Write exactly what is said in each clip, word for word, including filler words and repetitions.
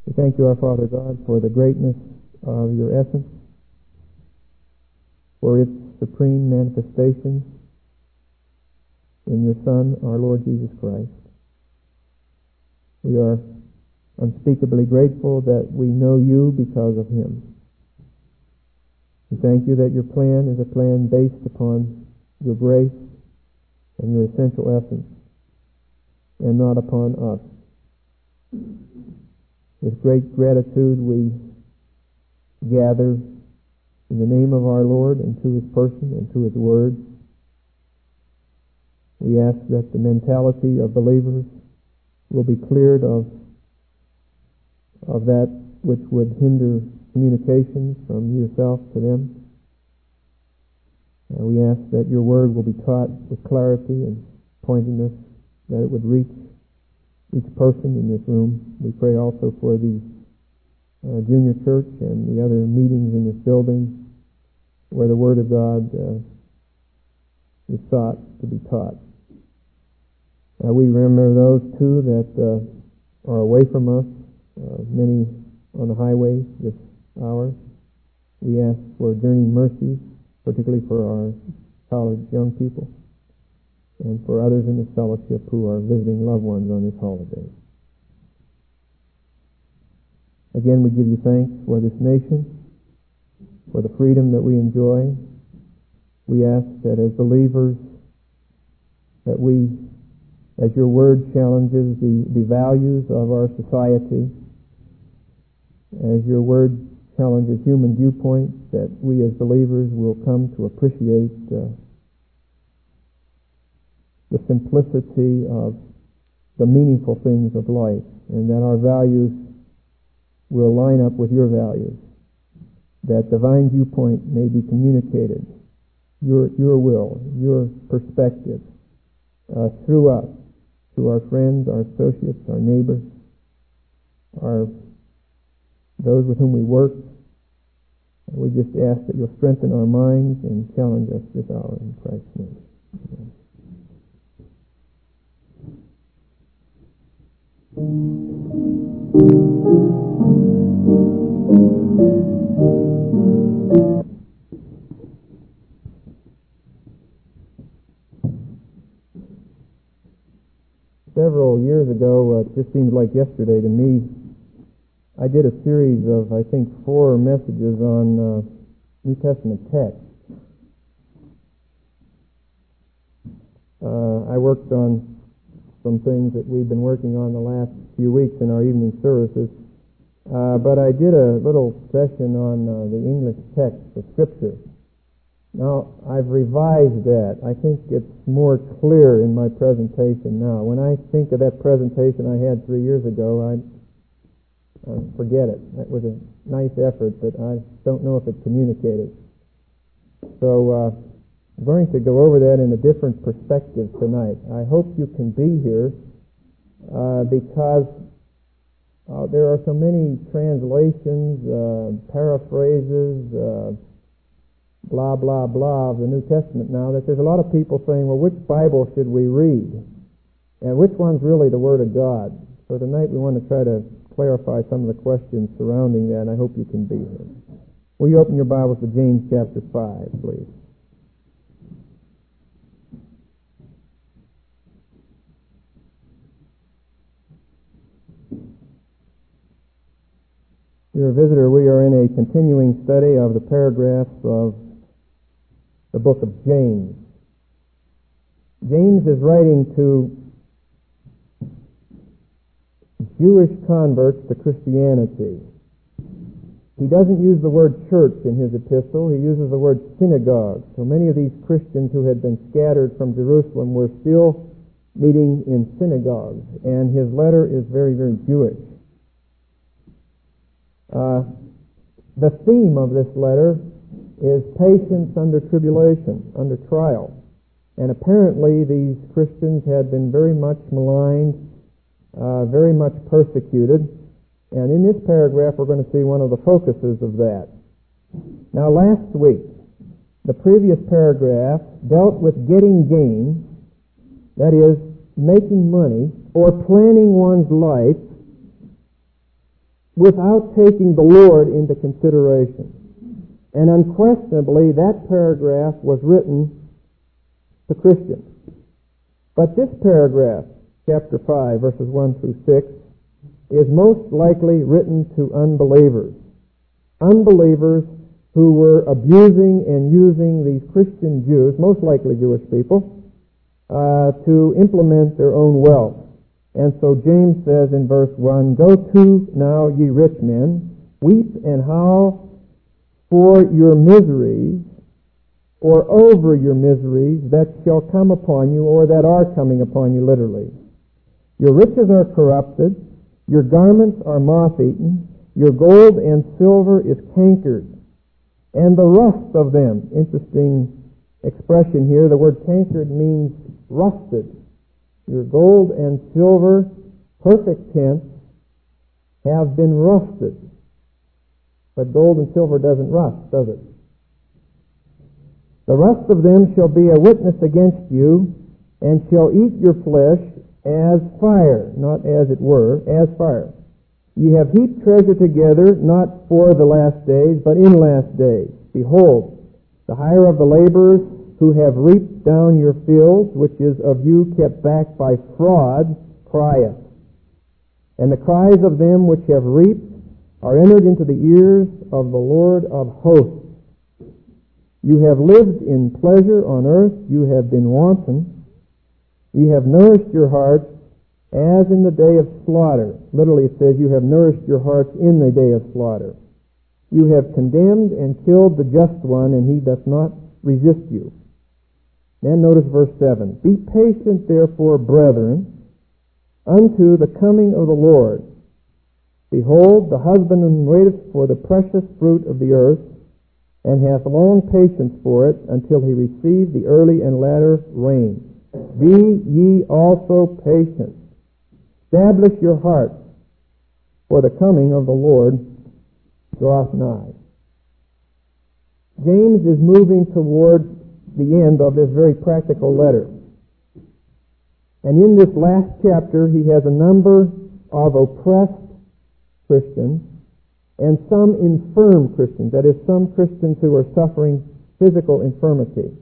We thank you, our Father God, for the greatness of your essence, for its supreme manifestation in your Son, our Lord Jesus Christ. We are unspeakably grateful that we know you because of him. We thank you that your plan is a plan based upon your grace and your essential essence, and not upon us. With great gratitude we gather in the name of our Lord and to his person and to his word. We ask that the mentality of believers will be cleared of, of that which would hinder communication from yourself to them. Uh, we ask that your word will be taught with clarity and pointedness, that it would reach each person in this room. We pray also for the uh, junior church and the other meetings in this building where the Word of God uh, is sought to be taught. Uh, we remember those, too, that uh, are away from us, uh, many on the highway this hour. We ask for journeying mercies, particularly for our college young people, and for others in this fellowship who are visiting loved ones on this holiday. Again, we give you thanks for this nation, for the freedom that we enjoy. We ask that as believers, that we, as your word challenges the, the values of our society, as your word challenges human viewpoints, that we as believers will come to appreciate uh, the simplicity of the meaningful things of life, and that our values will line up with your values, that divine viewpoint may be communicated, your your will, your perspective, uh, through us, to our friends, our associates, our neighbors, our those with whom we work. We just ask that you'll strengthen our minds and challenge us this hour in Christ's name. Amen. Several years ago, uh, it just seems like yesterday to me, I did a series of, I think, four messages on uh, New Testament texts. Uh, I worked on some things that we've been working on the last few weeks in our evening services. Uh, but I did a little session on uh, the English text of Scripture. Now, I've revised that. I think it's more clear in my presentation now. When I think of that presentation I had three years ago, I uh, forget it. That was a nice effort, but I don't know if it communicated. So, uh, I'm going to go over that in a different perspective tonight. I hope you can be here uh, because uh, there are so many translations, uh, paraphrases, uh, blah, blah, blah of the New Testament now that there's a lot of people saying, well, which Bible should we read? And which one's really the Word of God? So tonight we want to try to clarify some of the questions surrounding that, and I hope you can be here. Will you open your Bibles to James chapter five, please? If you're a visitor, we are in a continuing study of the paragraphs of the book of James. James is writing to Jewish converts to Christianity. He doesn't use the word church in his epistle. He uses the word synagogue. So many of these Christians who had been scattered from Jerusalem were still meeting in synagogues, and his letter is very, very Jewish. Uh, the theme of this letter is patience under tribulation, under trial. And apparently these Christians had been very much maligned, uh, very much persecuted. And in this paragraph we're going to see one of the focuses of that. Now last week, the previous paragraph dealt with getting gain, that is, making money, or planning one's life without taking the Lord into consideration. And unquestionably, that paragraph was written to Christians. But this paragraph, chapter five, verses one through six, is most likely written to unbelievers. Unbelievers who were abusing and using these Christian Jews, most likely Jewish people, uh, to implement their own wealth. And so James says in verse one, "Go to now, ye rich men, weep and howl for your miseries, or over your miseries that shall come upon you, or that are coming upon you," literally. "Your riches are corrupted, your garments are moth-eaten, your gold and silver is cankered, and the rust of them," interesting expression here, the word cankered means rusted. "Your gold and silver," perfect tense, "have been rusted." But gold and silver doesn't rust, does it? "The rust of them shall be a witness against you, and shall eat your flesh as fire," not as it were, as fire. "Ye have heaped treasure together, not for the last days, but in last days. Behold, the hire of the laborers who have reaped down your fields, which is of you kept back by fraud, crieth. And the cries of them which have reaped are entered into the ears of the Lord of hosts. You have lived in pleasure on earth, you have been wanton. Ye have nourished your hearts as in the day of slaughter." Literally it says, "You have nourished your hearts in the day of slaughter. You have condemned and killed the just one, and he doth not resist you." Then notice verse seven. "Be patient therefore, brethren, unto the coming of the Lord. Behold, the husbandman waiteth for the precious fruit of the earth, and hath long patience for it, until he receive the early and latter rain. Be ye also patient. Establish your hearts, for the coming of the Lord draweth nigh." James is moving toward the end of this very practical letter. And in this last chapter, he has a number of oppressed Christians and some infirm Christians, that is, some Christians who are suffering physical infirmity.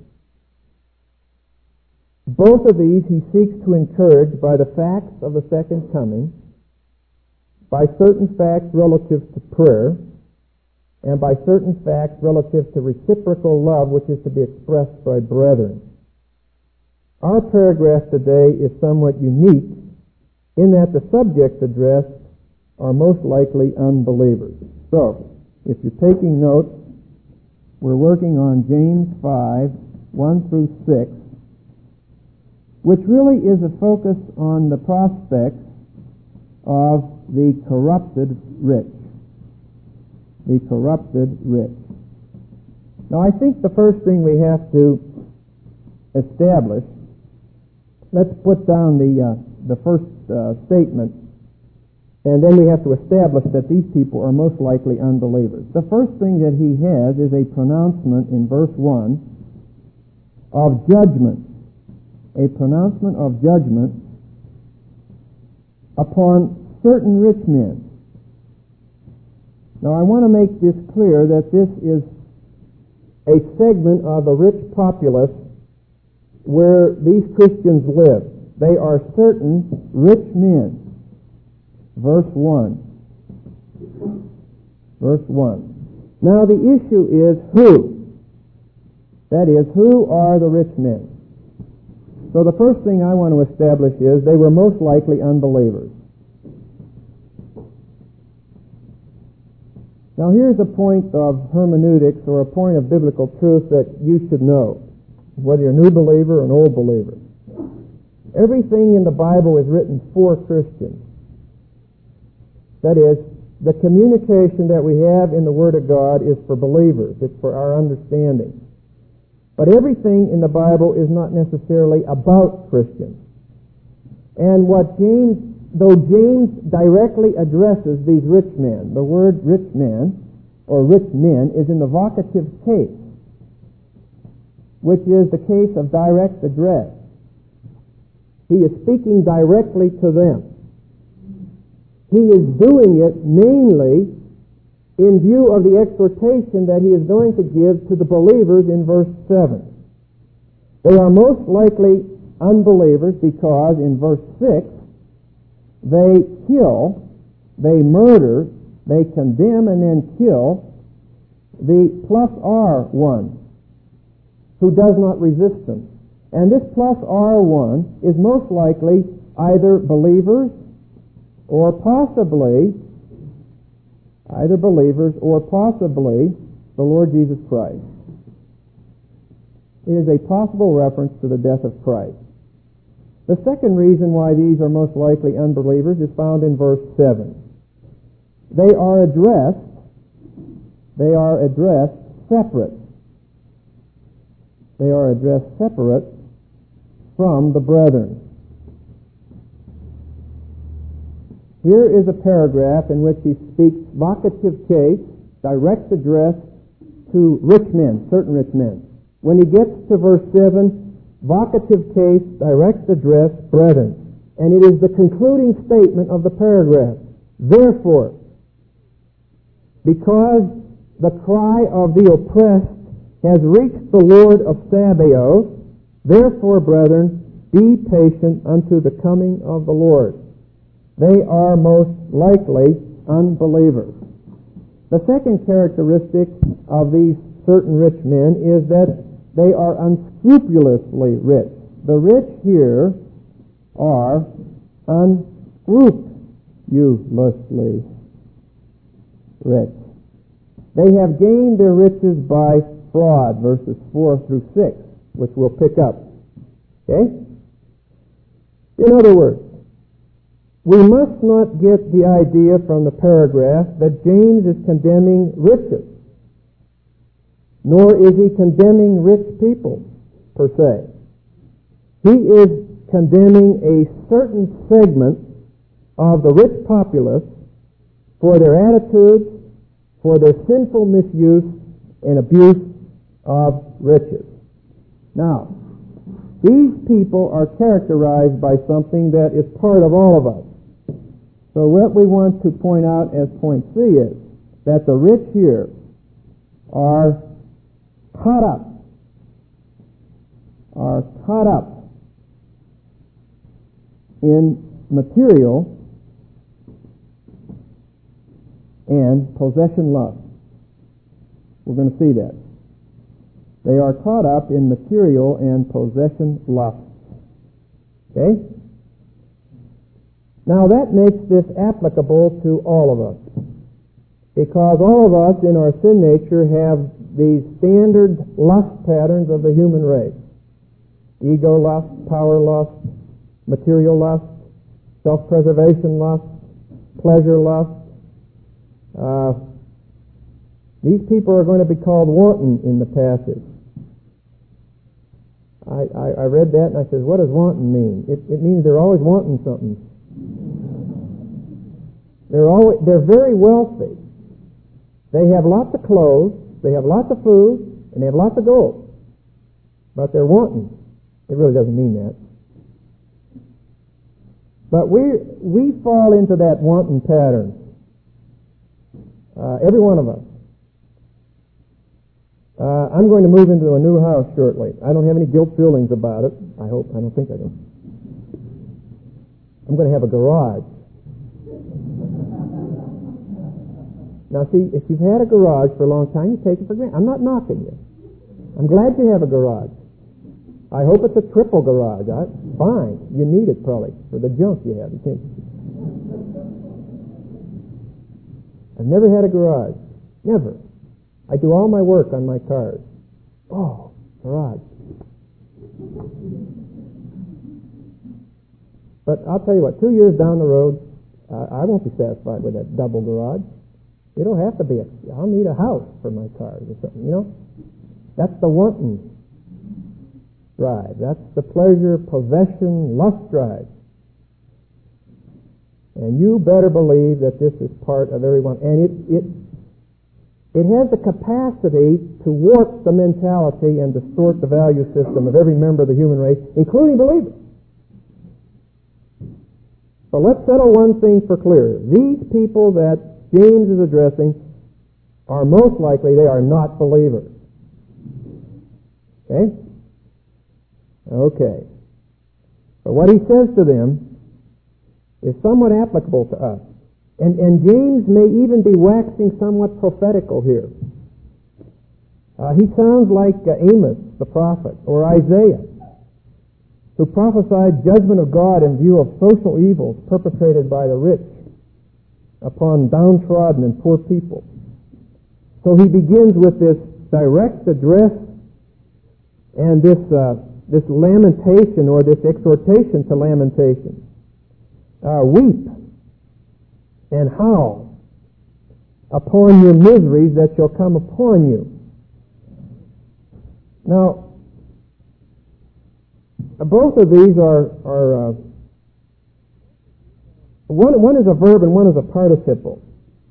Both of these he seeks to encourage by the facts of the second coming, by certain facts relative to prayer, and by certain facts relative to reciprocal love, which is to be expressed by brethren. Our paragraph today is somewhat unique in that the subjects addressed are most likely unbelievers. So, if you're taking notes, we're working on James five, one through six, which really is a focus on the prospects of the corrupted rich. The corrupted rich. Now, I think the first thing we have to establish, let's put down the uh, the first uh, statement, and then we have to establish that these people are most likely unbelievers. The first thing that he has is a pronouncement in verse one of judgment. A pronouncement of judgment upon certain rich men. Now, I want to make this clear that this is a segment of the rich populace where these Christians live. They are certain rich men. Verse one. Verse one. Now, the issue is who? That is, who are the rich men? So the first thing I want to establish is they were most likely unbelievers. Now here's a point of hermeneutics, or a point of biblical truth that you should know, whether you're a new believer or an old believer. Everything in the Bible is written for Christians. That is, the communication that we have in the Word of God is for believers. It's for our understanding. But everything in the Bible is not necessarily about Christians. And what James Though James directly addresses these rich men, the word rich man, or rich men, is in the vocative case, which is the case of direct address. He is speaking directly to them. he is doing it mainly in view of the exhortation that he is going to give to the believers in verse seven. They are most likely unbelievers because in verse six they kill, they murder, they condemn and then kill the plus R one who does not resist them. And this plus R one is most likely either believers or possibly, either believers or possibly the Lord Jesus Christ. It is a possible reference to the death of Christ. The second reason why these are most likely unbelievers is found in verse seven. They are addressed, they are addressed separate. They are addressed separate from the brethren. Here is a paragraph in which he speaks vocative case, direct address to rich men, certain rich men. When he gets to verse seven, vocative case, direct address, brethren. And it is the concluding statement of the paragraph. Therefore, because the cry of the oppressed has reached the Lord of Sabaoth, therefore, brethren, be patient unto the coming of the Lord. They are most likely unbelievers. The second characteristic of these certain rich men is that they are unscrupulously rich. The rich here are unscrupulously rich. They have gained their riches by fraud, verses four through six, which we'll pick up. Okay? In other words, we must not get the idea from the paragraph that James is condemning riches, nor is he condemning rich people, per se. He is condemning a certain segment of the rich populace for their attitudes, for their sinful misuse and abuse of riches. Now, these people are characterized by something that is part of all of us. So what we want to point out as point C is that the rich here are caught up, are caught up in material and possession lust. We're going to see that. They are caught up in material and possession lust. Okay? Now that makes this applicable to all of us, because all of us in our sin nature have these standard lust patterns of the human race. Ego lust, power lust, material lust, self-preservation lust, pleasure lust. Uh, these people are going to be called wanton in the passage. I, I, I read that and I said, what does wanton mean? It, it means they're always wanting something. They're always, they're very wealthy. They have lots of clothes, they have lots of food, and they have lots of gold. But they're wanting. It really doesn't mean that. But we we fall into that wanton pattern. Uh, every one of us. Uh, I'm going to move into a new house shortly. I don't have any guilt feelings about it. I hope. I don't think I do. I'm going to have a garage. Now, see, if you've had a garage for a long time, you take it for granted. I'm not knocking you. I'm glad you have a garage. I hope it's a triple garage. I, fine. You need it, probably, for the junk you have. You can't. I've never had a garage. Never. I do all my work on my cars. Oh, garage. But I'll tell you what, two years down the road, uh, I won't be satisfied with that double garage. You don't have to be a, I'll need a house for my cars or something, you know? That's the wanton drive. That's the pleasure, possession, lust drive. And you better believe that this is part of everyone. And it, it, it has the capacity to warp the mentality and distort the value system of every member of the human race, including believers. But let's settle one thing for clear. These people that James is addressing are most likely they are not believers. Okay? Okay. But what he says to them is somewhat applicable to us. And, and James may even be waxing somewhat prophetical here. Uh, he sounds like uh, Amos, the prophet, or Isaiah, who prophesied judgment of God in view of social evils perpetrated by the rich upon downtrodden and poor people. So he begins with this direct address and this uh, this lamentation or this exhortation to lamentation. Uh, weep and howl upon your miseries that shall come upon you. Now, both of these are, are uh, one, one is a verb and one is a participle.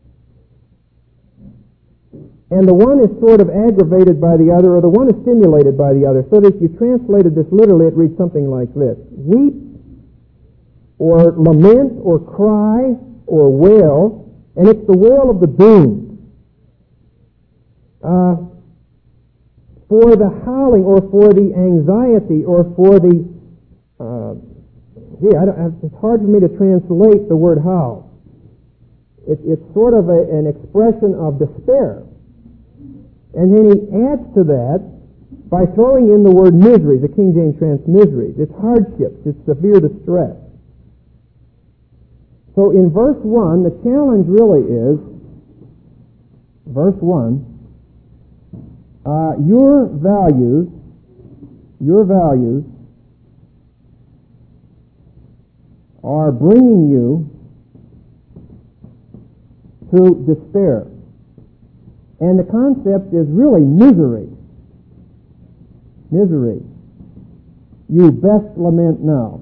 And the one is sort of aggravated by the other, or the one is stimulated by the other. So that if you translated this literally, it reads something like this. Weep, or lament, or cry, or wail, and it's the wail of the doomed. Uh, for the howling, or for the anxiety, or for the... Uh, gee, I don't, it's hard for me to translate the word howl. It, it's sort of a, an expression of despair. And then he adds to that by throwing in the word misery, the King James trans miseries. It's hardships, it's severe distress. So in verse one, the challenge really is, verse one, uh, your values, your values are bringing you to despair. And the concept is really misery. Misery. You best lament now.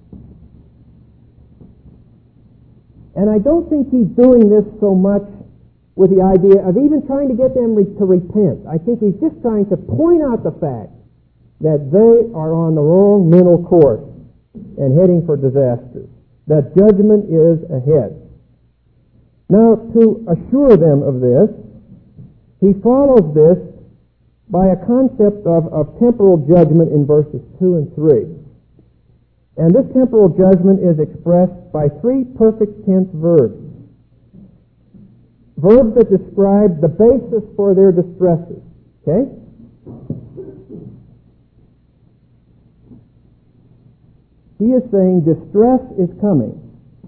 And I don't think he's doing this so much with the idea of even trying to get them re- to repent. I think he's just trying to point out the fact that they are on the wrong mental course and heading for disaster. That judgment is ahead. Now, to assure them of this, he follows this by a concept of, of temporal judgment in verses two and three. And this temporal judgment is expressed by three perfect tense verbs. Verbs that describe the basis for their distresses. Okay? He is saying distress is coming.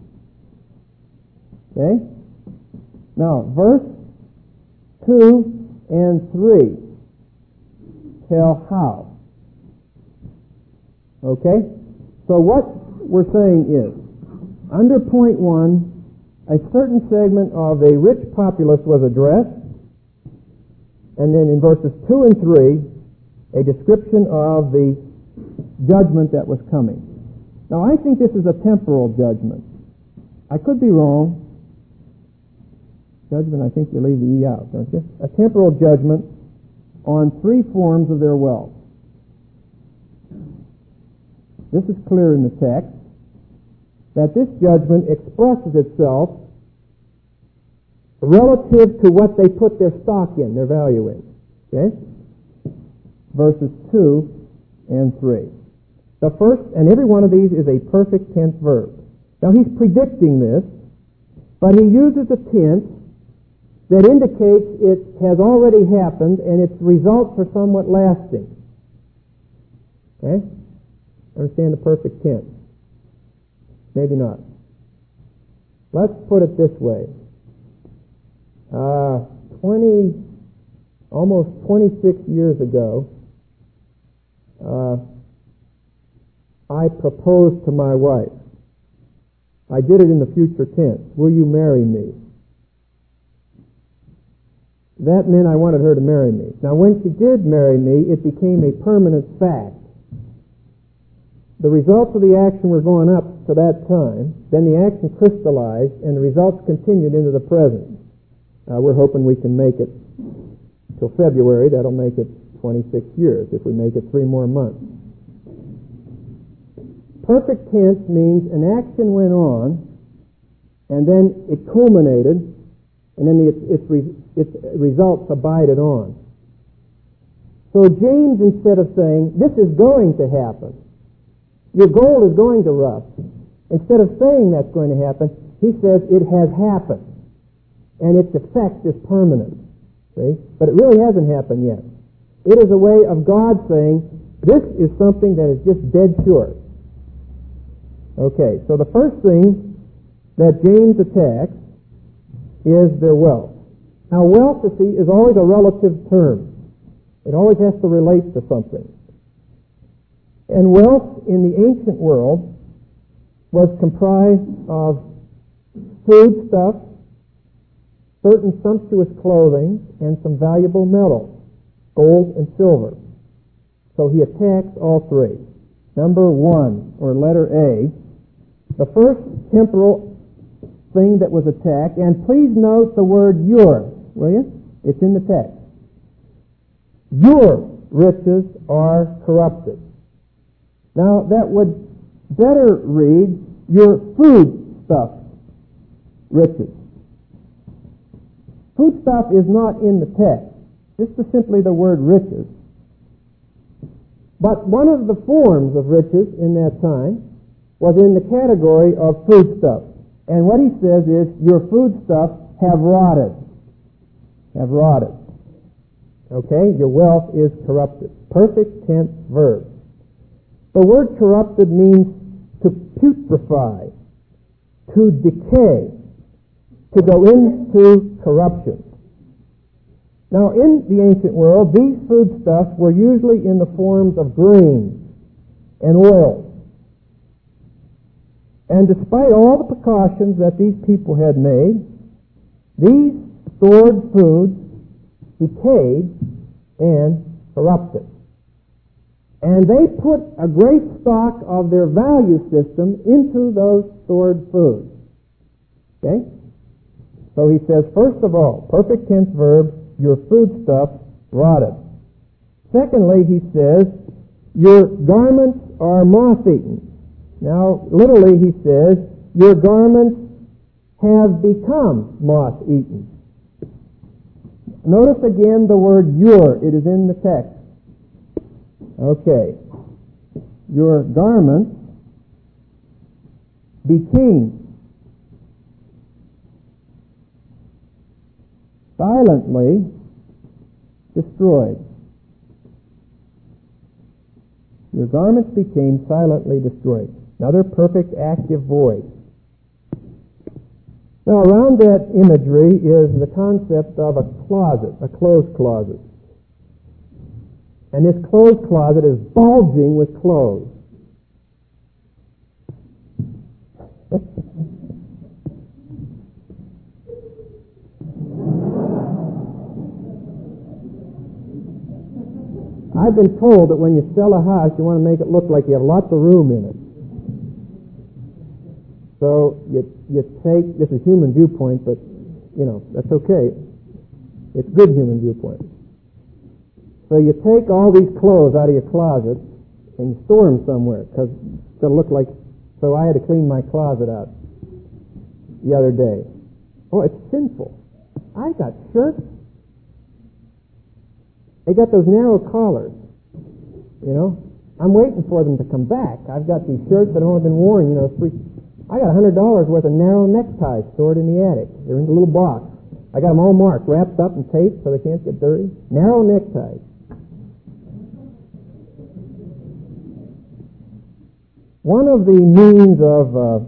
Okay? Now, verse two and three tell how. Okay? So what we're saying is, under point one, a certain segment of a rich populace was addressed, and then in verses two and three, a description of the judgment that was coming. Now, I think this is a temporal judgment. I could be wrong. Judgment, I think you leave the E out, don't you? A temporal judgment on three forms of their wealth. This is clear in the text, that this judgment expresses itself relative to what they put their stock in, their value in. Okay? Verses two and three. The first, and every one of these is a perfect tense verb. Now he's predicting this, but he uses a tense that indicates it has already happened and its results are somewhat lasting. Okay? Understand the perfect tense? Maybe not. Let's put it this way. Uh, twenty, almost twenty-six years ago, uh, I proposed to my wife. I did it in the future tense. Will you marry me? That meant I wanted her to marry me. Now, when she did marry me, it became a permanent fact. The results of the action were going up to that time. Then the action crystallized, and the results continued into the present. Uh, we're hoping we can make it till February. That'll make it twenty-six years if we make it three more months. perfect tense means an action went on, and then it culminated, and then its, its, its results abided on. So James, instead of saying, this is going to happen, your gold is going to rust, instead of saying that's going to happen, he says it has happened, and its effect is permanent. See? But it really hasn't happened yet. It is a way of God saying, this is something that is just dead sure. Okay, so the first thing that James attacks is their wealth. Now, wealth, you see, is always a relative term. It always has to relate to something. And wealth in the ancient world was comprised of food stuff, certain sumptuous clothing, and some valuable metals, gold and silver. So he attacks all three. Number one, or letter A, the first temporal thing that was attacked, and please note the word your, will you? It's in the text. Your riches are corrupted. Now, that would better read, your food stuff riches. Food stuff is not in the text. This is simply the word riches. But one of the forms of riches in that time was in the category of food stuff. And what he says is, your food stuff have rotted. Have rotted. Okay? Your wealth is corrupted. Perfect tense verb. The word corrupted means to putrefy, to decay, to go into corruption. Now, in the ancient world, these foodstuffs were usually in the forms of grains and oil. And despite all the precautions that these people had made, these stored foods decayed and corrupted. And they put a great stock of their value system into those stored foods. Okay? So he says, first of all, perfect tense verb, your foodstuff rotted. Secondly, he says, your garments are moth-eaten. Now, literally, he says, your garments have become moth-eaten. Notice again the word your. It is in the text. Okay. Your garments became silently destroyed. Your garments became silently destroyed. Another perfect active voice. Now, around that imagery is the concept of a closet, a clothes closet. And this clothes closet is bulging with clothes. I've been told that when you sell a house, you want to make it look like you have lots of room in it. So you you take, this is human viewpoint, but, you know, that's okay. It's good human viewpoint. So you take all these clothes out of your closet and you store them somewhere, because it's going to look like, so I had to clean my closet out the other day. Oh, it's sinful. I got shirts. They got those narrow collars, you know. I'm waiting for them to come back. I've got these shirts that have only been worn, you know, three. I got one hundred dollars worth of narrow neckties stored in the attic. They're in a little box. I got them all marked, wrapped up and taped so they can't get dirty. Narrow neckties. One of the means of uh,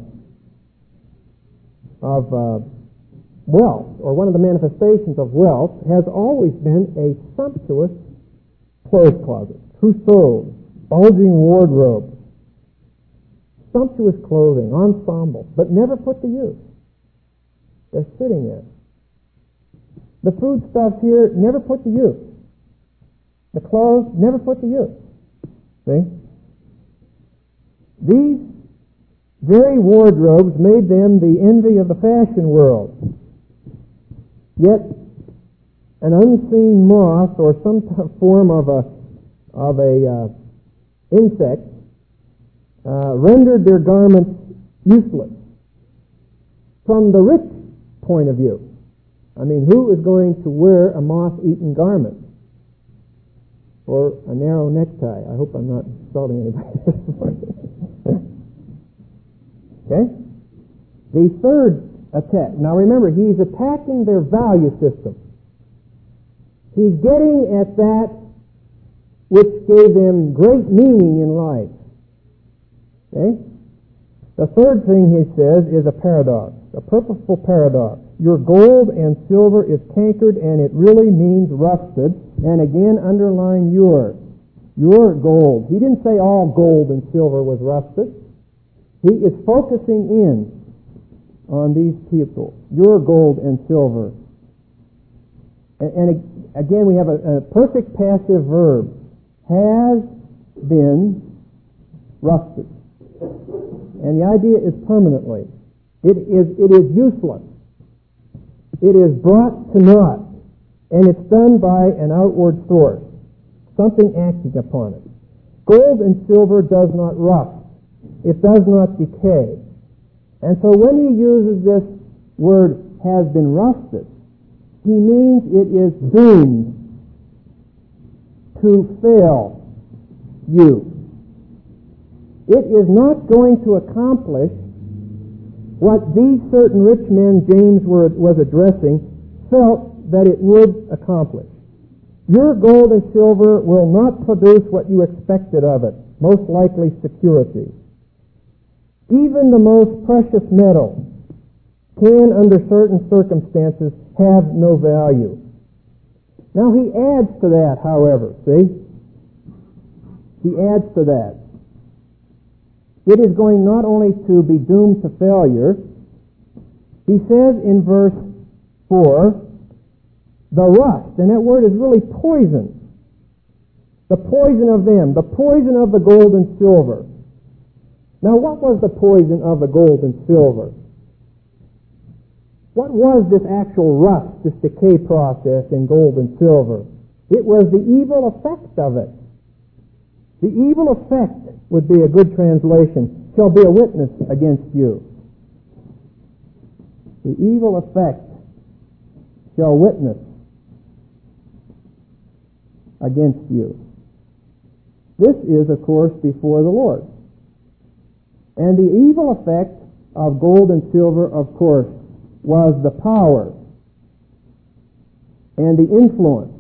of uh, wealth, or one of the manifestations of wealth, has always been a sumptuous clothes closet, trousseau, bulging wardrobe, sumptuous clothing, ensemble, but never put to use. They're sitting there. The foodstuffs here, never put to use. The clothes, never put to use. See? These very wardrobes made them the envy of the fashion world. Yet, an unseen moth or some form of a of a uh, insect uh, rendered their garments useless. From the rich point of view, I mean, who is going to wear a moth-eaten garment or a narrow necktie? I hope I'm not insulting anybody this morning. Okay? The third attack. Now remember, he's attacking their value system. He's getting at that which gave them great meaning in life. Okay? The third thing he says is a paradox, a purposeful paradox. Your gold and silver is cankered, and it really means rusted. And again, underline your. Your gold. He didn't say all gold and silver was rusted. He is focusing in on these people. Your gold and silver. And, and again, we have a, a perfect passive verb. Has been rusted. And the idea is permanently. It is, it is useless. It is brought to naught. And it's done by an outward source. Something acting upon it. Gold and silver does not rust. It does not decay. And so when he uses this word, has been rusted, he means it is doomed to fail you. It is not going to accomplish what these certain rich men James were, was addressing felt that it would accomplish. Your gold and silver will not produce what you expected of it, most likely security. Even the most precious metal can, under certain circumstances, have no value. Now he adds to that, however, see? He adds to that. It is going not only to be doomed to failure, he says in verse four, the rust, and that word is really poison. The poison of them, the poison of the gold and silver. Now what was the poison of the gold and silver? What was this actual rust, this decay process in gold and silver? It was the evil effect of it. The evil effect would be a good translation, shall be a witness against you. The evil effect shall witness against you. This is, of course, before the Lord. And the evil effect of gold and silver, of course, was the power and the influence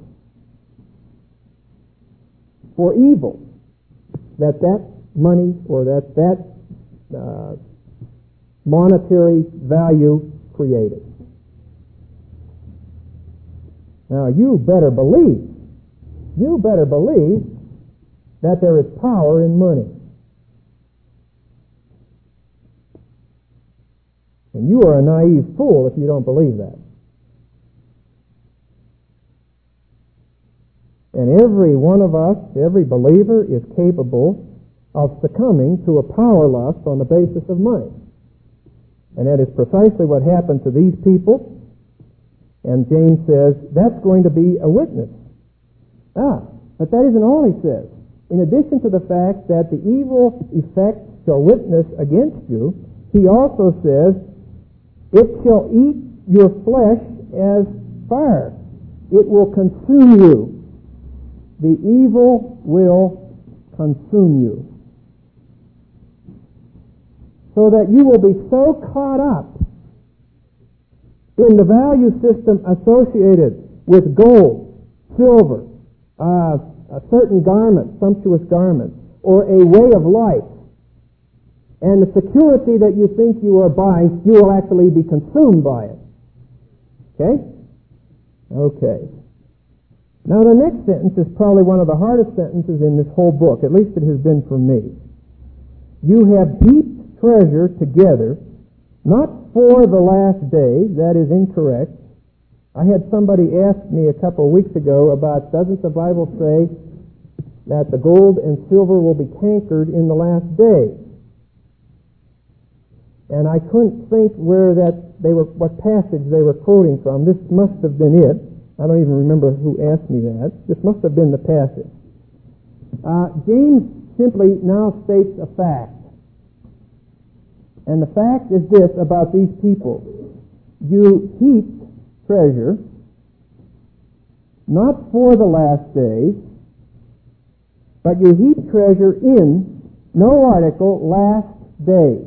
for evil that that money or that that uh, monetary value created. Now you better believe, you better believe that there is power in money. And you are a naive fool if you don't believe that. And every one of us, every believer, is capable of succumbing to a power lust on the basis of money. And that is precisely what happened to these people. And James says, that's going to be a witness. Ah, but that isn't all he says. In addition to the fact that the evil effect shall witness against you, he also says, it shall eat your flesh as fire. It will consume you. The evil will consume you. So that you will be so caught up in the value system associated with gold, silver, uh, a certain garment, sumptuous garment, or a way of life, and the security that you think you are buying, you will actually be consumed by it. Okay? Okay. Now the next sentence is probably one of the hardest sentences in this whole book, at least it has been for me. You have heaped treasure together, not for the last days, that is incorrect. I had somebody ask me a couple of weeks ago about, doesn't the Bible say that the gold and silver will be cankered in the last days? And I couldn't think where that they were, what passage they were quoting from. This must have been it. I don't even remember who asked me that. This must have been the passage. Uh, James simply now states a fact. And the fact is this about these people. You heaped treasure, not for the last days, but you heap treasure in, no article, last days.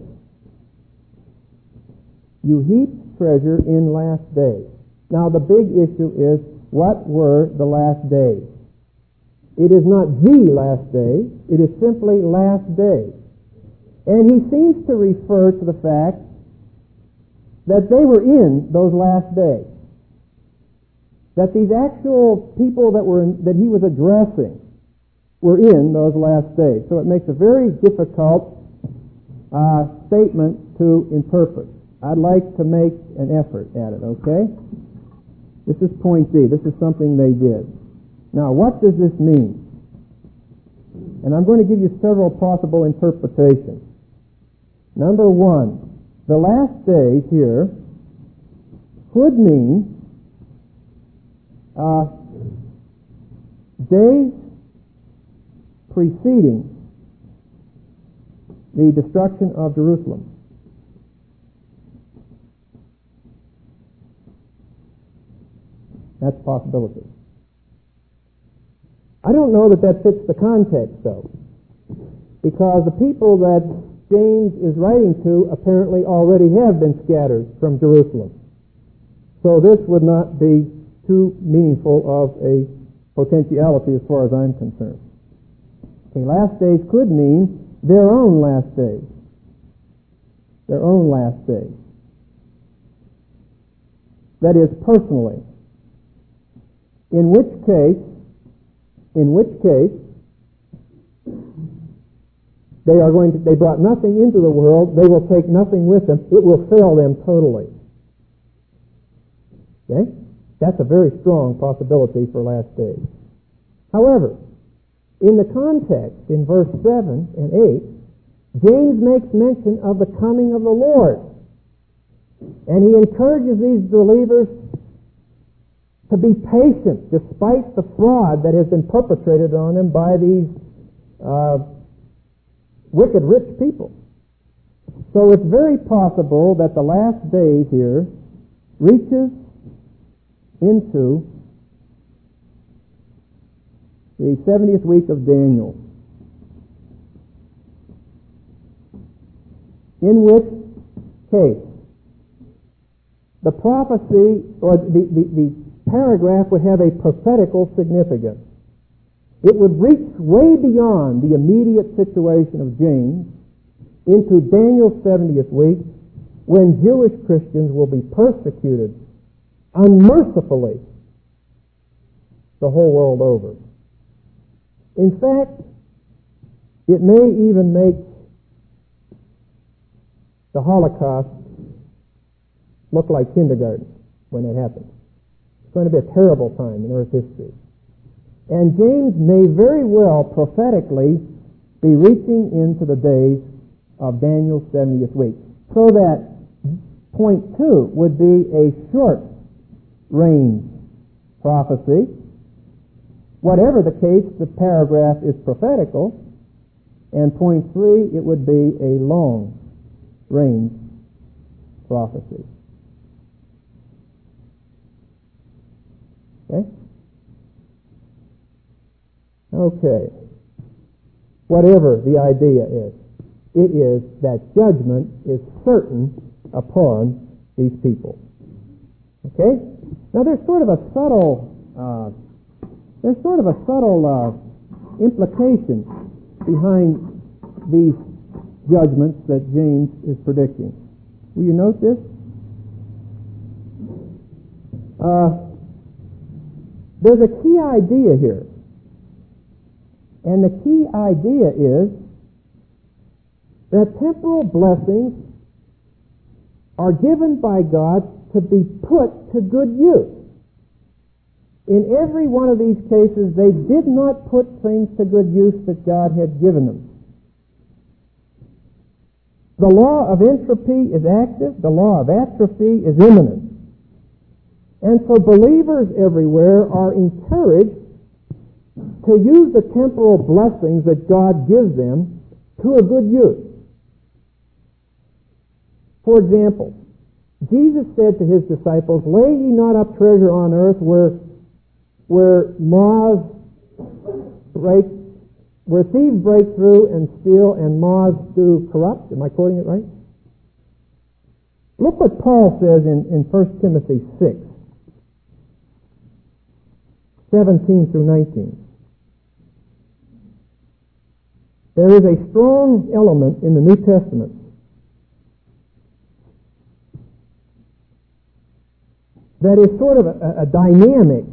You heap treasure in last days. Now the big issue is, what were the last days? It is not the last day, it is simply last day. And he seems to refer to the fact that they were in those last days. That these actual people that were in, that he was addressing were in those last days. So it makes a very difficult uh, statement to interpret. I'd like to make an effort at it, okay? This is point D. This is something they did. Now, what does this mean? And I'm going to give you several possible interpretations. Number one, the last days here could mean uh, days preceding the destruction of Jerusalem. That's a possibility. I don't know that that fits the context, though, because the people that James is writing to apparently already have been scattered from Jerusalem. So this would not be too meaningful of a potentiality as far as I'm concerned. Okay, last days could mean their own last days. Their own last days. That is, personally. In which case, in which case, they are going to, they brought nothing into the world, they will take nothing with them, it will fail them totally. Okay? That's a very strong possibility for last days. However, in the context, in verse seven and eight, James makes mention of the coming of the Lord. And he encourages these believers to be patient despite the fraud that has been perpetrated on them by these uh, wicked rich people. So it's very possible that the last days here reaches into the seventieth week of Daniel, in which case the prophecy or the, the, the paragraph would have a prophetical significance. It would reach way beyond the immediate situation of James into Daniel's seventieth week, when Jewish Christians will be persecuted unmercifully the whole world over. In fact, it may even make the Holocaust look like kindergarten when it happens. It's going to be a terrible time in Earth history. And James may very well prophetically be reaching into the days of Daniel's seventieth week. So that point two would be a short range prophecy. Whatever the case, the paragraph is prophetical. And point three, it would be a long range prophecy. Okay? Okay. Whatever the idea is, it is that judgment is certain upon these people. Okay? Now there's sort of a subtle, uh, there's sort of a subtle uh, implication behind these judgments that James is predicting. Will you note this? Uh, there's a key idea here. And the key idea is that temporal blessings are given by God to be put to good use. In every one of these cases, they did not put things to good use that God had given them. The law of entropy is active. The law of atrophy is imminent. And so believers everywhere are encouraged to use the temporal blessings that God gives them to a good use. For example, Jesus said to his disciples, "Lay ye not up treasure on earth where, where moths break, where thieves break through and steal and moths do corrupt." Am I quoting it right? Look what Paul says in, in First Timothy six, seventeen through nineteen. There is a strong element in the New Testament that is sort of a, a dynamic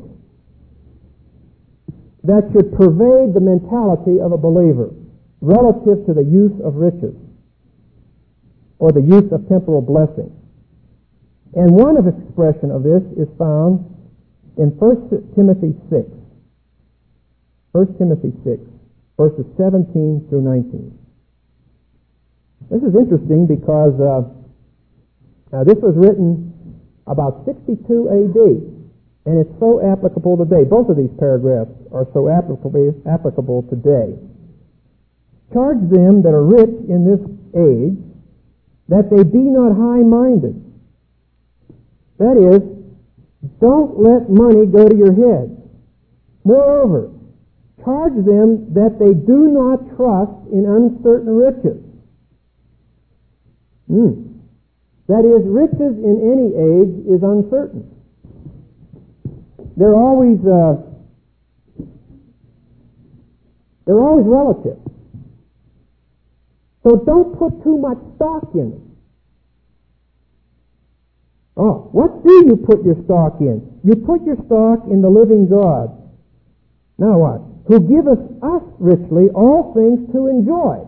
that should pervade the mentality of a believer relative to the use of riches or the use of temporal blessing. And one of expression of this is found in First Timothy six. First Timothy six, verses seventeen through nineteen. This is interesting because uh, uh, this was written about sixty-two A D, and it's so applicable today. Both of these paragraphs are so applicable, applicable today. Charge them that are rich in this age that they be not high-minded. That is, don't let money go to your head. Moreover, charge them that they do not trust in uncertain riches. Hmm. That is, riches in any age is uncertain. They're always uh, they're always relative. So don't put too much stock in it. Oh, what do you put your stock in? You put your stock in the living God. Now what? Who giveth us richly all things to enjoy.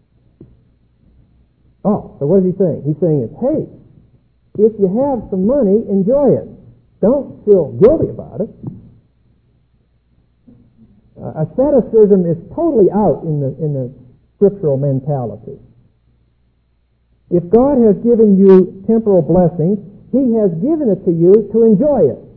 Oh, so what is he saying? He's saying is, hey, if you have some money, enjoy it. Don't feel guilty about it. Uh, asceticism is totally out in the in the scriptural mentality. If God has given you temporal blessings, He has given it to you to enjoy it.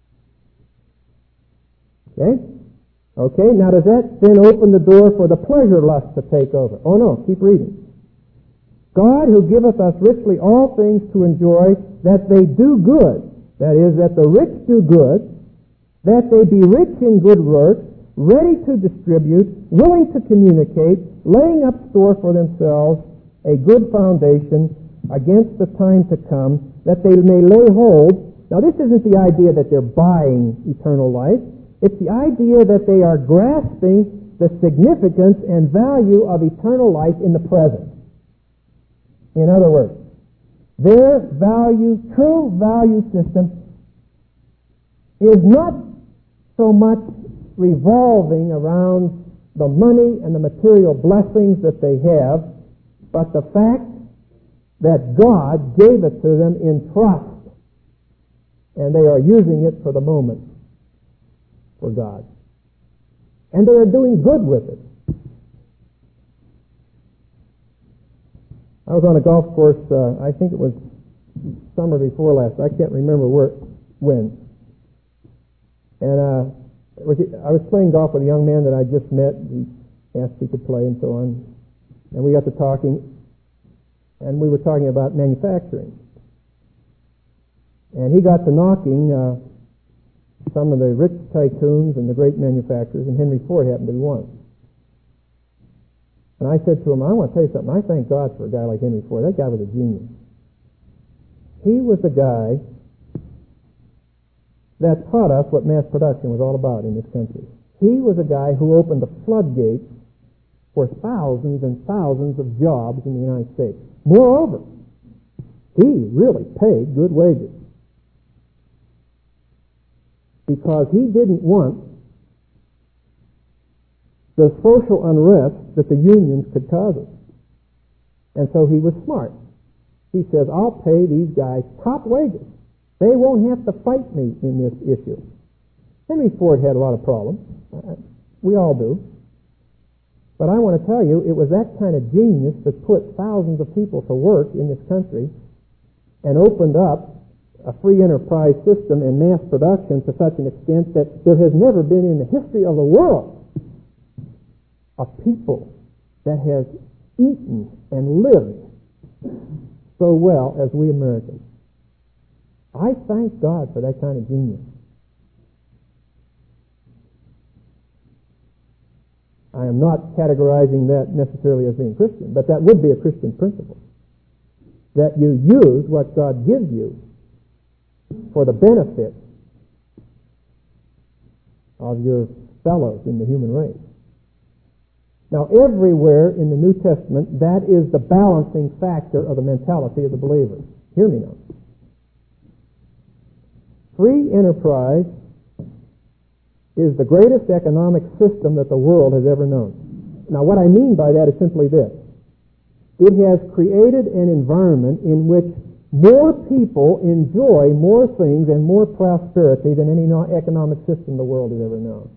Okay? Okay, now does that then open the door for the pleasure lust to take over? Oh no, keep reading. God who giveth us richly all things to enjoy, that they do good. That is, that the rich do good, that they be rich in good works, ready to distribute, willing to communicate, laying up store for themselves a good foundation against the time to come, that they may lay hold. Now this isn't the idea that they're buying eternal life. It's the idea that they are grasping the significance and value of eternal life in the present. In other words, their value, true value system is not so much revolving around the money and the material blessings that they have, but the fact that God gave it to them in trust, and they are using it for the moment for God. And they are doing good with it. I was on a golf course, uh, I think it was summer before last. I can't remember where, when. And uh, it was, I was playing golf with a young man that I just met. He asked if he could play and so on. And we got to talking, and we were talking about manufacturing. And he got to knocking uh, some of the rich tycoons and the great manufacturers, and Henry Ford happened to be one. And I said to him, I want to tell you something. I thank God for a guy like Henry Ford. That guy was a genius. He was the guy that taught us what mass production was all about in this country. He was a guy who opened the floodgates for thousands and thousands of jobs in the United States. Moreover, he really paid good wages, because he didn't want the social unrest that the unions could cause us. And so he was smart. He says, I'll pay these guys top wages. They won't have to fight me in this issue. Henry Ford had a lot of problems. We all do. But I want to tell you, it was that kind of genius that put thousands of people to work in this country and opened up a free enterprise system and mass production to such an extent that there has never been in the history of the world a people that has eaten and lived so well as we Americans. I thank God for that kind of genius. I am not categorizing that necessarily as being Christian, but that would be a Christian principle. That you use what God gives you for the benefit of your fellows in the human race. Now, everywhere in the New Testament, that is the balancing factor of the mentality of the believer. Hear me now. Free enterprise is the greatest economic system that the world has ever known. Now, what I mean by that is simply this. It has created an environment in which more people enjoy more things and more prosperity than any economic system the world has ever known.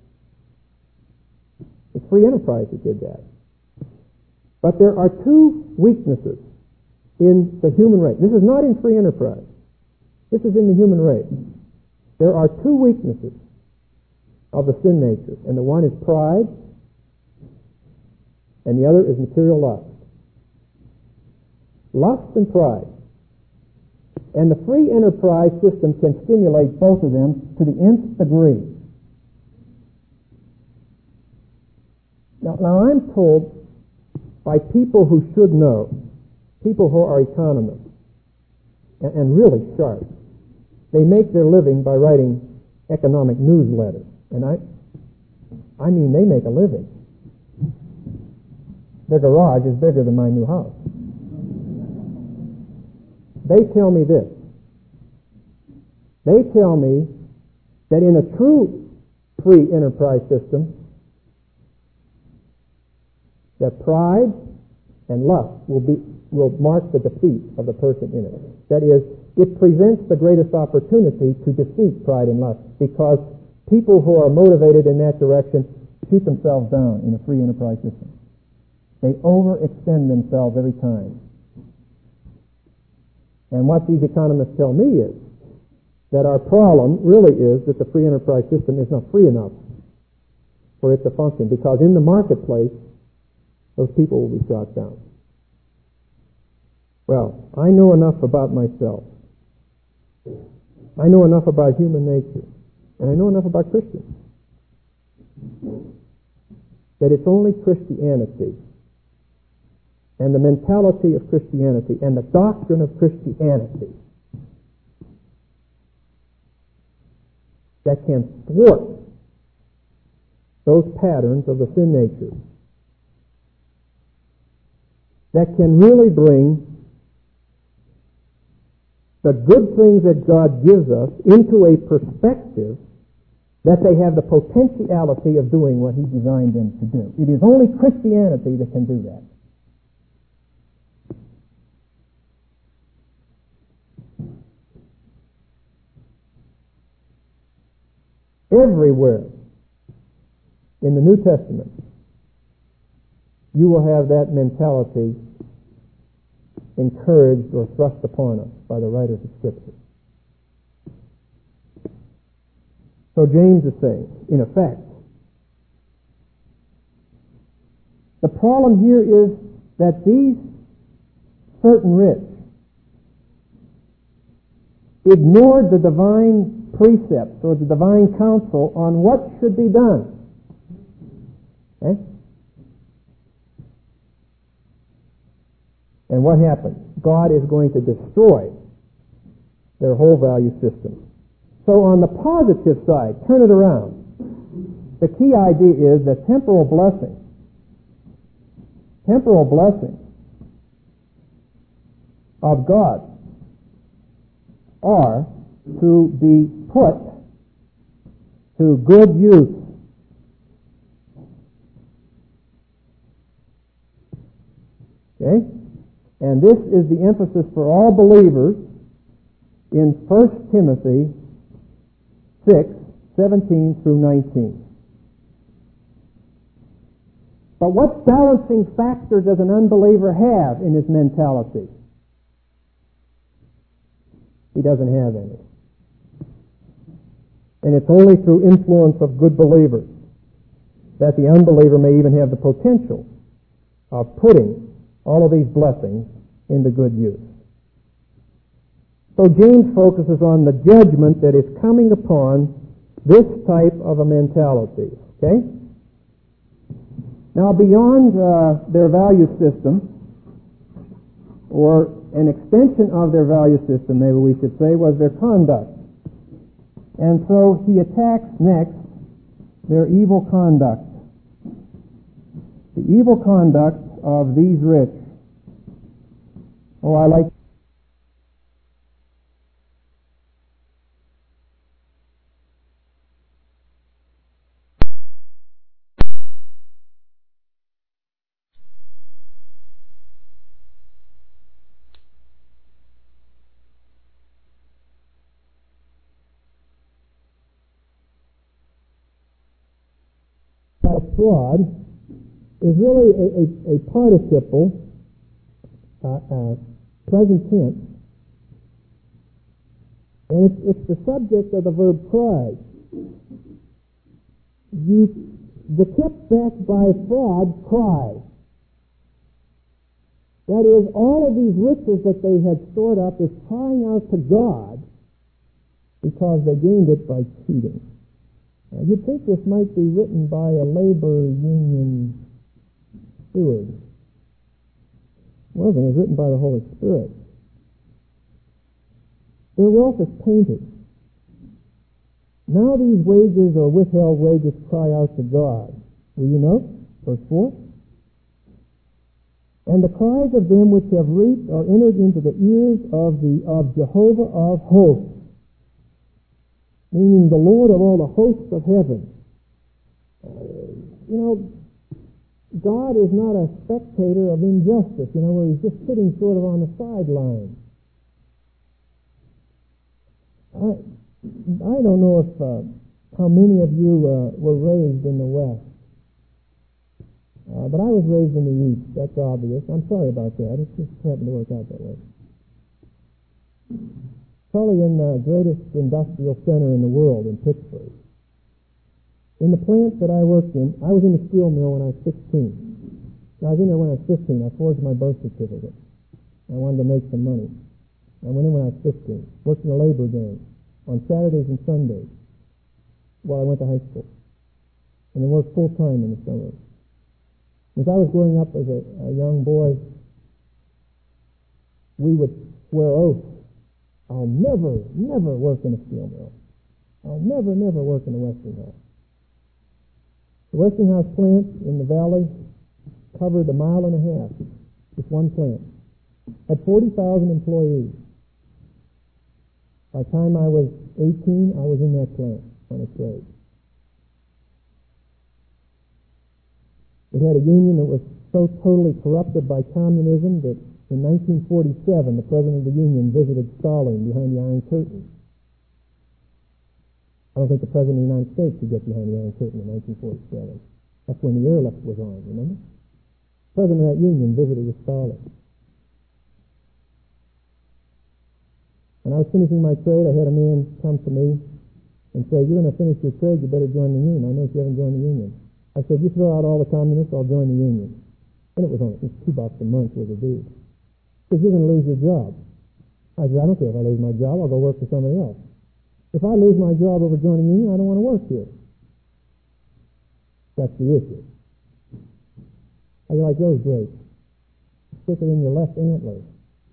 It's free enterprise that did that. But there are two weaknesses in the human race. This is not in free enterprise. This is in the human race. There are two weaknesses of the sin nature, and the one is pride, and the other is material lust. Lust and pride. And the free enterprise system can stimulate both of them to the nth degree. Now, now I'm told by people who should know, people who are economists, and, and really sharp, they make their living by writing economic newsletters. And I, I mean, they make a living. Their garage is bigger than my new house. They tell me this. They tell me that in a true free enterprise system, that pride and lust will be will mark the defeat of the person in it. That is, it presents the greatest opportunity to defeat pride and lust, because people who are motivated in that direction shoot themselves down in a free enterprise system. They overextend themselves every time. And what these economists tell me is that our problem really is that the free enterprise system is not free enough for it to function, because in the marketplace, those people will be shot down. Well, I know enough about myself. I know enough about human nature. And I know enough about Christians that it's only Christianity and the mentality of Christianity and the doctrine of Christianity that can thwart those patterns of the sin nature, that can really bring the good things that God gives us into a perspective that they have the potentiality of doing what He designed them to do. It is only Christianity that can do that. Everywhere in the New Testament, you will have that mentality encouraged or thrust upon us by the writers of Scripture. So James is saying, in effect, the problem here is that these certain rich ignored the divine precepts or the divine counsel on what should be done. Okay? And what happens? God is going to destroy their whole value system. So on the positive side, turn it around. The key idea is that temporal blessing, temporal blessing of God are to be put to good use. Okay? And this is the emphasis for all believers in First Timothy six, seventeen through nineteen. But what balancing factor does an unbeliever have in his mentality? He doesn't have any. And it's only through influence of good believers that the unbeliever may even have the potential of putting all of these blessings into good use. So James focuses on the judgment that is coming upon this type of a mentality. Okay? Now, beyond uh, their value system, or an extension of their value system, maybe we should say, was their conduct. And so he attacks next their evil conduct. The evil conduct of these rich. Oh, I like fraud is really a, a, a participle, uh, uh, present tense, and it's, it's the subject of the verb cry. You, the kept back by fraud, cry. That is, all of these riches that they had stored up is crying out to God because they gained it by cheating. Now, you'd think this might be written by a labor union steward. It wasn't. It was written by the Holy Spirit. Their wealth is tainted. Now these wages or withheld wages cry out to God. Will you note? Verse four. And the cries of them which have reaped are entered into the ears of the of Jehovah of hosts, meaning the Lord of all the hosts of heaven. Uh, you know, God is not a spectator of injustice, you know, where he's just sitting sort of on the sideline. I, I don't know if uh, how many of you uh, were raised in the West, uh, but I was raised in the East. That's obvious. I'm sorry about that. It just happened to work out that way. Probably in the greatest industrial center in the world, in Pittsburgh. In the plant that I worked in, I was in the steel mill when I was sixteen. I was in there when I was fifteen. I forged my birth certificate. I wanted to make some money. I went in when I was fifteen. Worked in a labor gang on Saturdays and Sundays while I went to high school. And then worked full-time in the summer. As I was growing up as a, a young boy, we would swear oaths. I'll never, never work in a steel mill. I'll never, never work in a Westinghouse. The Westinghouse plant in the valley covered a mile and a half, just one plant. Had forty thousand employees. By the time I was eighteen, I was in that plant on a trade. It had a union that was so totally corrupted by communism that in nineteen forty-seven, the president of the union visited Stalin behind the Iron Curtain. I don't think the president of the United States could get behind the Iron Curtain in nineteen forty-seven. That's when the airlift was on, remember? The president of that union visited with Stalin. When I was finishing my trade, I had a man come to me and say, "You're going to finish your trade, you better join the union. I noticed you haven't joined the union." I said, "You throw out all the communists, I'll join the union." And it was only two bucks a month worth of dues. Because you're going to lose your job. I said, "I don't care if I lose my job, I'll go work for somebody else. If I lose my job over joining a union, I don't want to work here." That's the issue. How do you like those brakes? Stick it in your left antler.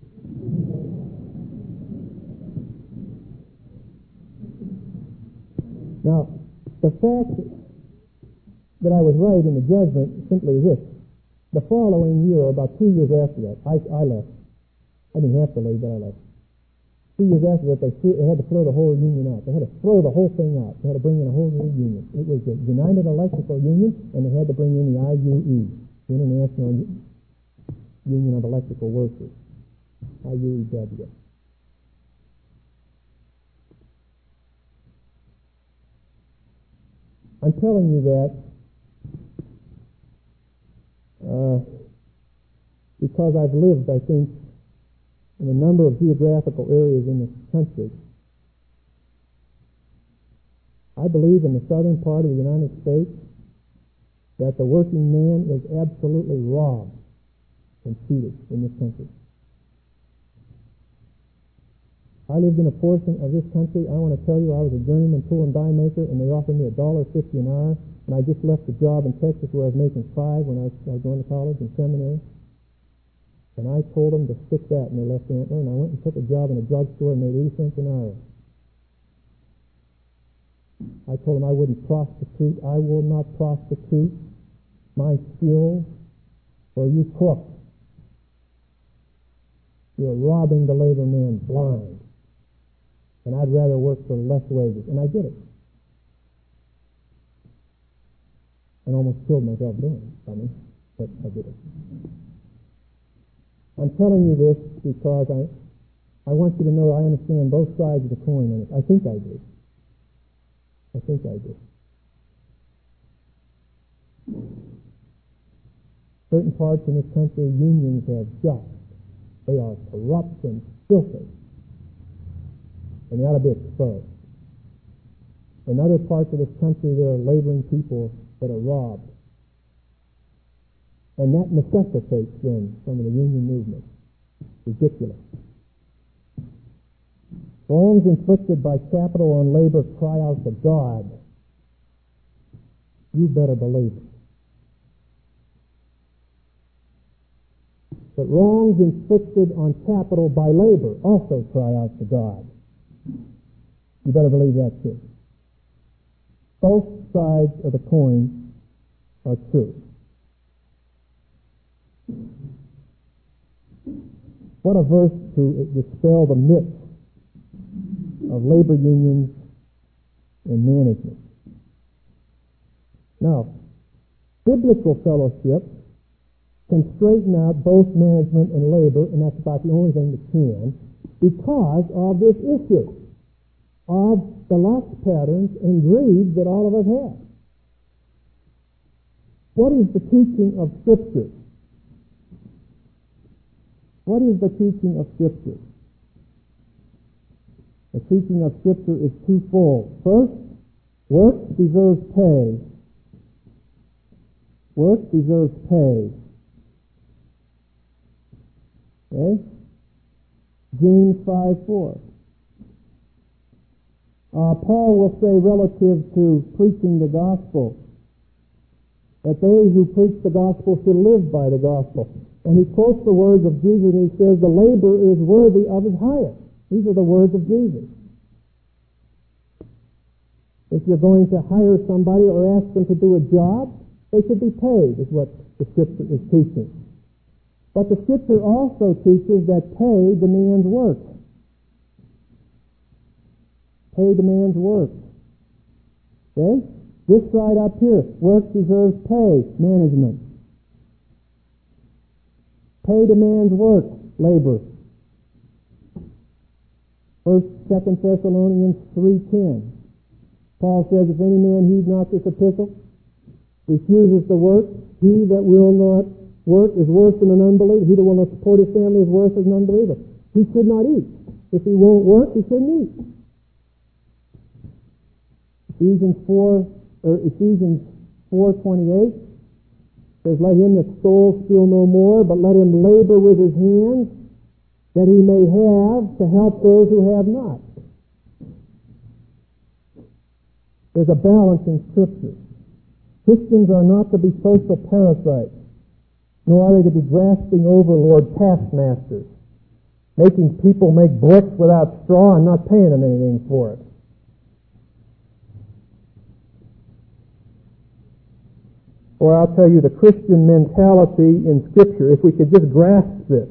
Now, the fact that I was right in the judgment simply is this. The following year, or about two years after that, I, I left. I didn't have to leave, but I left. Two years after that, they, threw, they had to throw the whole union out. They had to throw the whole thing out. They had to bring in a whole new union. It was the United Electrical Union, and they had to bring in the I U E, the International Union of Electrical Workers, I U E W. I'm telling you that uh, because I've lived, I think, in a number of geographical areas in this country. I believe in the southern part of the United States that the working man is absolutely robbed and cheated in this country. I lived in a portion of this country. I want to tell you, I was a journeyman tool and die maker, and they offered me a dollar fifty an hour. And I just left the job in Texas where I was making five when I was, I was going to college and seminary. And I told them to stick that in their left antler, and I went and took a job in a drugstore and made eighty cents an hour. I told them I wouldn't prostitute. I will not prostitute my skills for you crooks. You're robbing the labor man blind. And I'd rather work for less wages. And I did it. And almost killed myself doing it, I mean, but I did it. I'm telling you this because I I want you to know I understand both sides of the coin on it. I think I do. I think I do. Certain parts in this country, unions have just, they are corrupt and filthy. And they ought to be exposed. In other parts of this country, there are laboring people that are robbed. And that necessitates then some of the union movement. Ridiculous. Wrongs inflicted by capital on labor cry out to God. You better believe it. But wrongs inflicted on capital by labor also cry out to God. You better believe that too. Both sides of the coin are true. What a verse to dispel the myth of labor unions and management. Now, biblical fellowship can straighten out both management and labor, and that's about the only thing that can, because of this issue of the lust patterns and greed that all of us have. What is the teaching of Scripture? What is the teaching of Scripture? The teaching of Scripture is twofold. First, work deserves pay. Work deserves pay. Okay? James five four. Uh, Paul will say relative to preaching the gospel that they who preach the gospel should live by the gospel. And he quotes the words of Jesus and he says, the labor is worthy of his hire. These are the words of Jesus. If you're going to hire somebody or ask them to do a job, they should be paid, is what the Scripture is teaching. But the Scripture also teaches that pay demands work. Pay demands work. Okay? This side up here, work deserves pay, management. Pay demands work, labor. First, Second Thessalonians three ten. Paul says, if any man heed not this epistle, refuses to work, he that will not work is worse than an unbeliever. He that will not support his family is worse than an unbeliever. He should not eat. If he won't work, he shouldn't eat. Ephesians four or Ephesians four twenty eight says, let him that stole steal no more, but let him labor with his hands, that he may have to help those who have not. There's a balance in Scripture. Christians are not to be social parasites, nor are they to be grasping overlord taskmasters, making people make bricks without straw and not paying them anything for it. Or I'll tell you, the Christian mentality in Scripture, if we could just grasp this,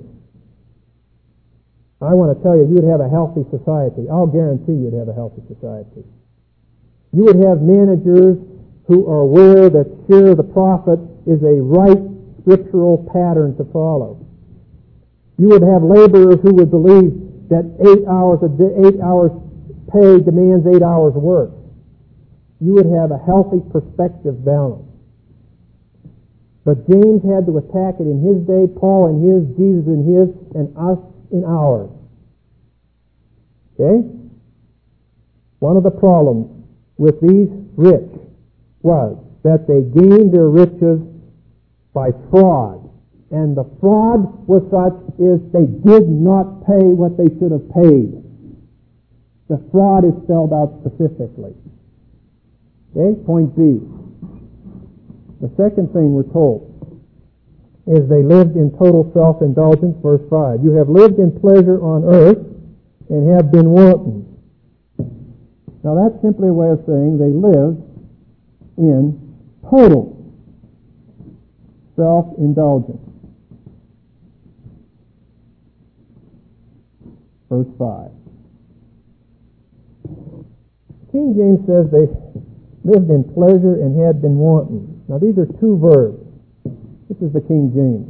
I want to tell you, you'd have a healthy society. I'll guarantee you'd have a healthy society. You would have managers who are aware that share the profit is a right scriptural pattern to follow. You would have laborers who would believe that eight hours a day, eight hours pay demands eight hours work. You would have a healthy perspective balance. But James had to attack it in his day, Paul in his, Jesus in his, and us in ours. Okay? One of the problems with these rich was that they gained their riches by fraud. And the fraud was such is they did not pay what they should have paid. The fraud is spelled out specifically. Okay, point B. The second thing we're told is they lived in total self-indulgence, verse five. You have lived in pleasure on earth and have been wanton. Now that's simply a way of saying they lived in total self-indulgence. Verse five. King James says they lived in pleasure and had been wanton. Now these are two verbs. This is the King James.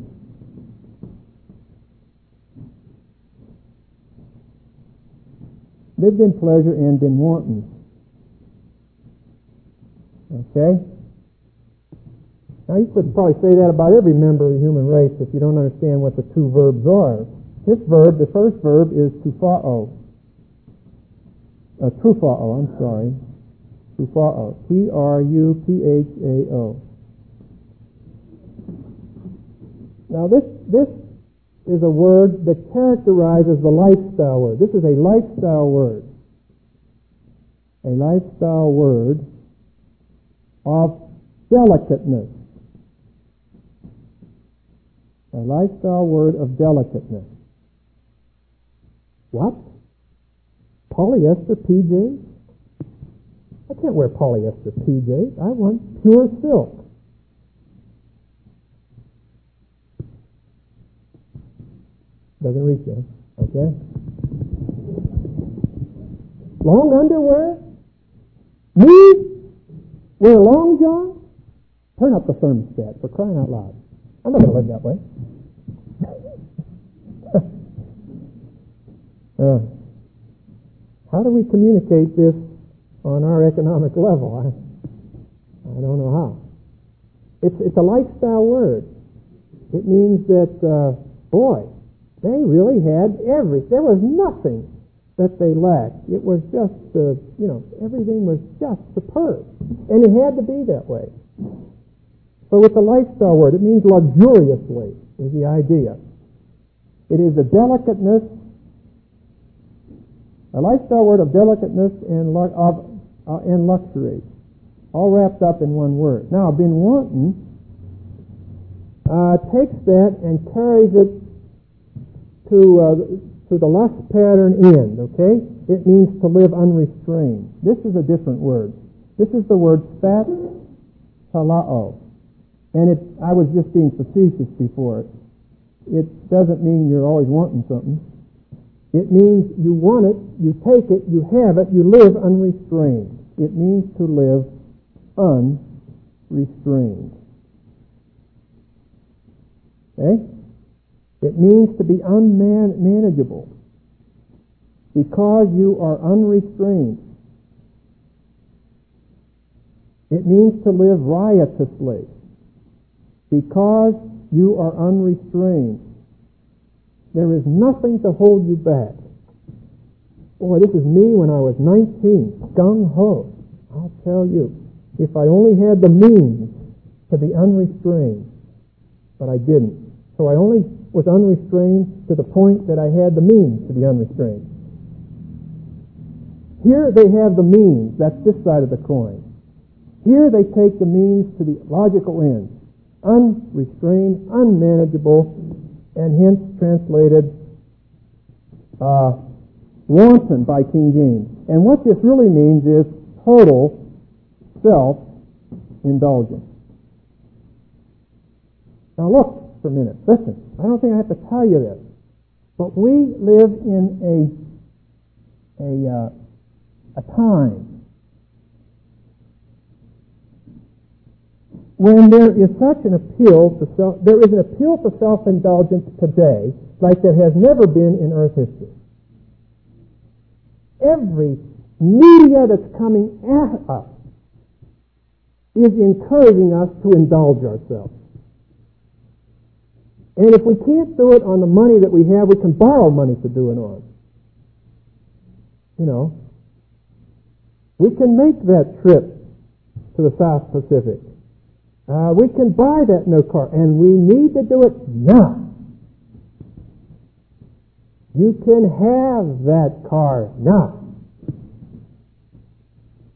Lived in pleasure and been wanton. Okay? Now you could probably say that about every member of the human race if you don't understand what the two verbs are. This verb, the first verb, is trufao. Uh, trufao, I'm sorry. Trufao. T R U P H A O. Now this, this is a word that characterizes the lifestyle word. This is a lifestyle word. A lifestyle word of delicateness. A lifestyle word of delicateness. What? Polyester P Js? I can't wear polyester P Js. I want pure silk. Doesn't reach you, okay? Long underwear? Me? Wear long john? Turn up the thermostat, for crying out loud. I'm not going to live that way. uh, how do we communicate this on our economic level? I, I don't know how. It's, it's a lifestyle word. It means that, uh, boy, they really had every. There was nothing that they lacked. It was just, uh, you know, everything was just superb. And it had to be that way. So it's a lifestyle word. It means luxuriously is the idea. It is a delicateness, a lifestyle word of delicateness and, of, uh, and luxury, all wrapped up in one word. Now, been wanton uh, takes that and carries it to uh, to the lust pattern end, okay? It means to live unrestrained. This is a different word. This is the word spat talao. And it, I was just being facetious before. It doesn't mean you're always wanting something. It means you want it, you take it, you have it, you live unrestrained. It means to live unrestrained. Okay? It means to be unmanageable because you are unrestrained. It means to live riotously because you are unrestrained. There is nothing to hold you back. Boy, this is me when I was nineteen, gung-ho. I'll tell you, if I only had the means to be unrestrained, but I didn't. So I only was unrestrained to the point that I had the means to be unrestrained. Here they have the means. That's this side of the coin. Here they take the means to the logical end. Unrestrained, unmanageable, and hence translated uh, wanton by King James. And what this really means is total self-indulgence. Now look for a minute. Listen, I don't think I have to tell you this, but we live in a a uh, a time when there is such an appeal to self. There is an appeal to self-indulgence today, like there has never been in Earth history. Every media that's coming at us is encouraging us to indulge ourselves. And if we can't do it on the money that we have, we can borrow money to do it on. You know, we can make that trip to the South Pacific. Uh, we can buy that new car, and we need to do it now. You can have that car now.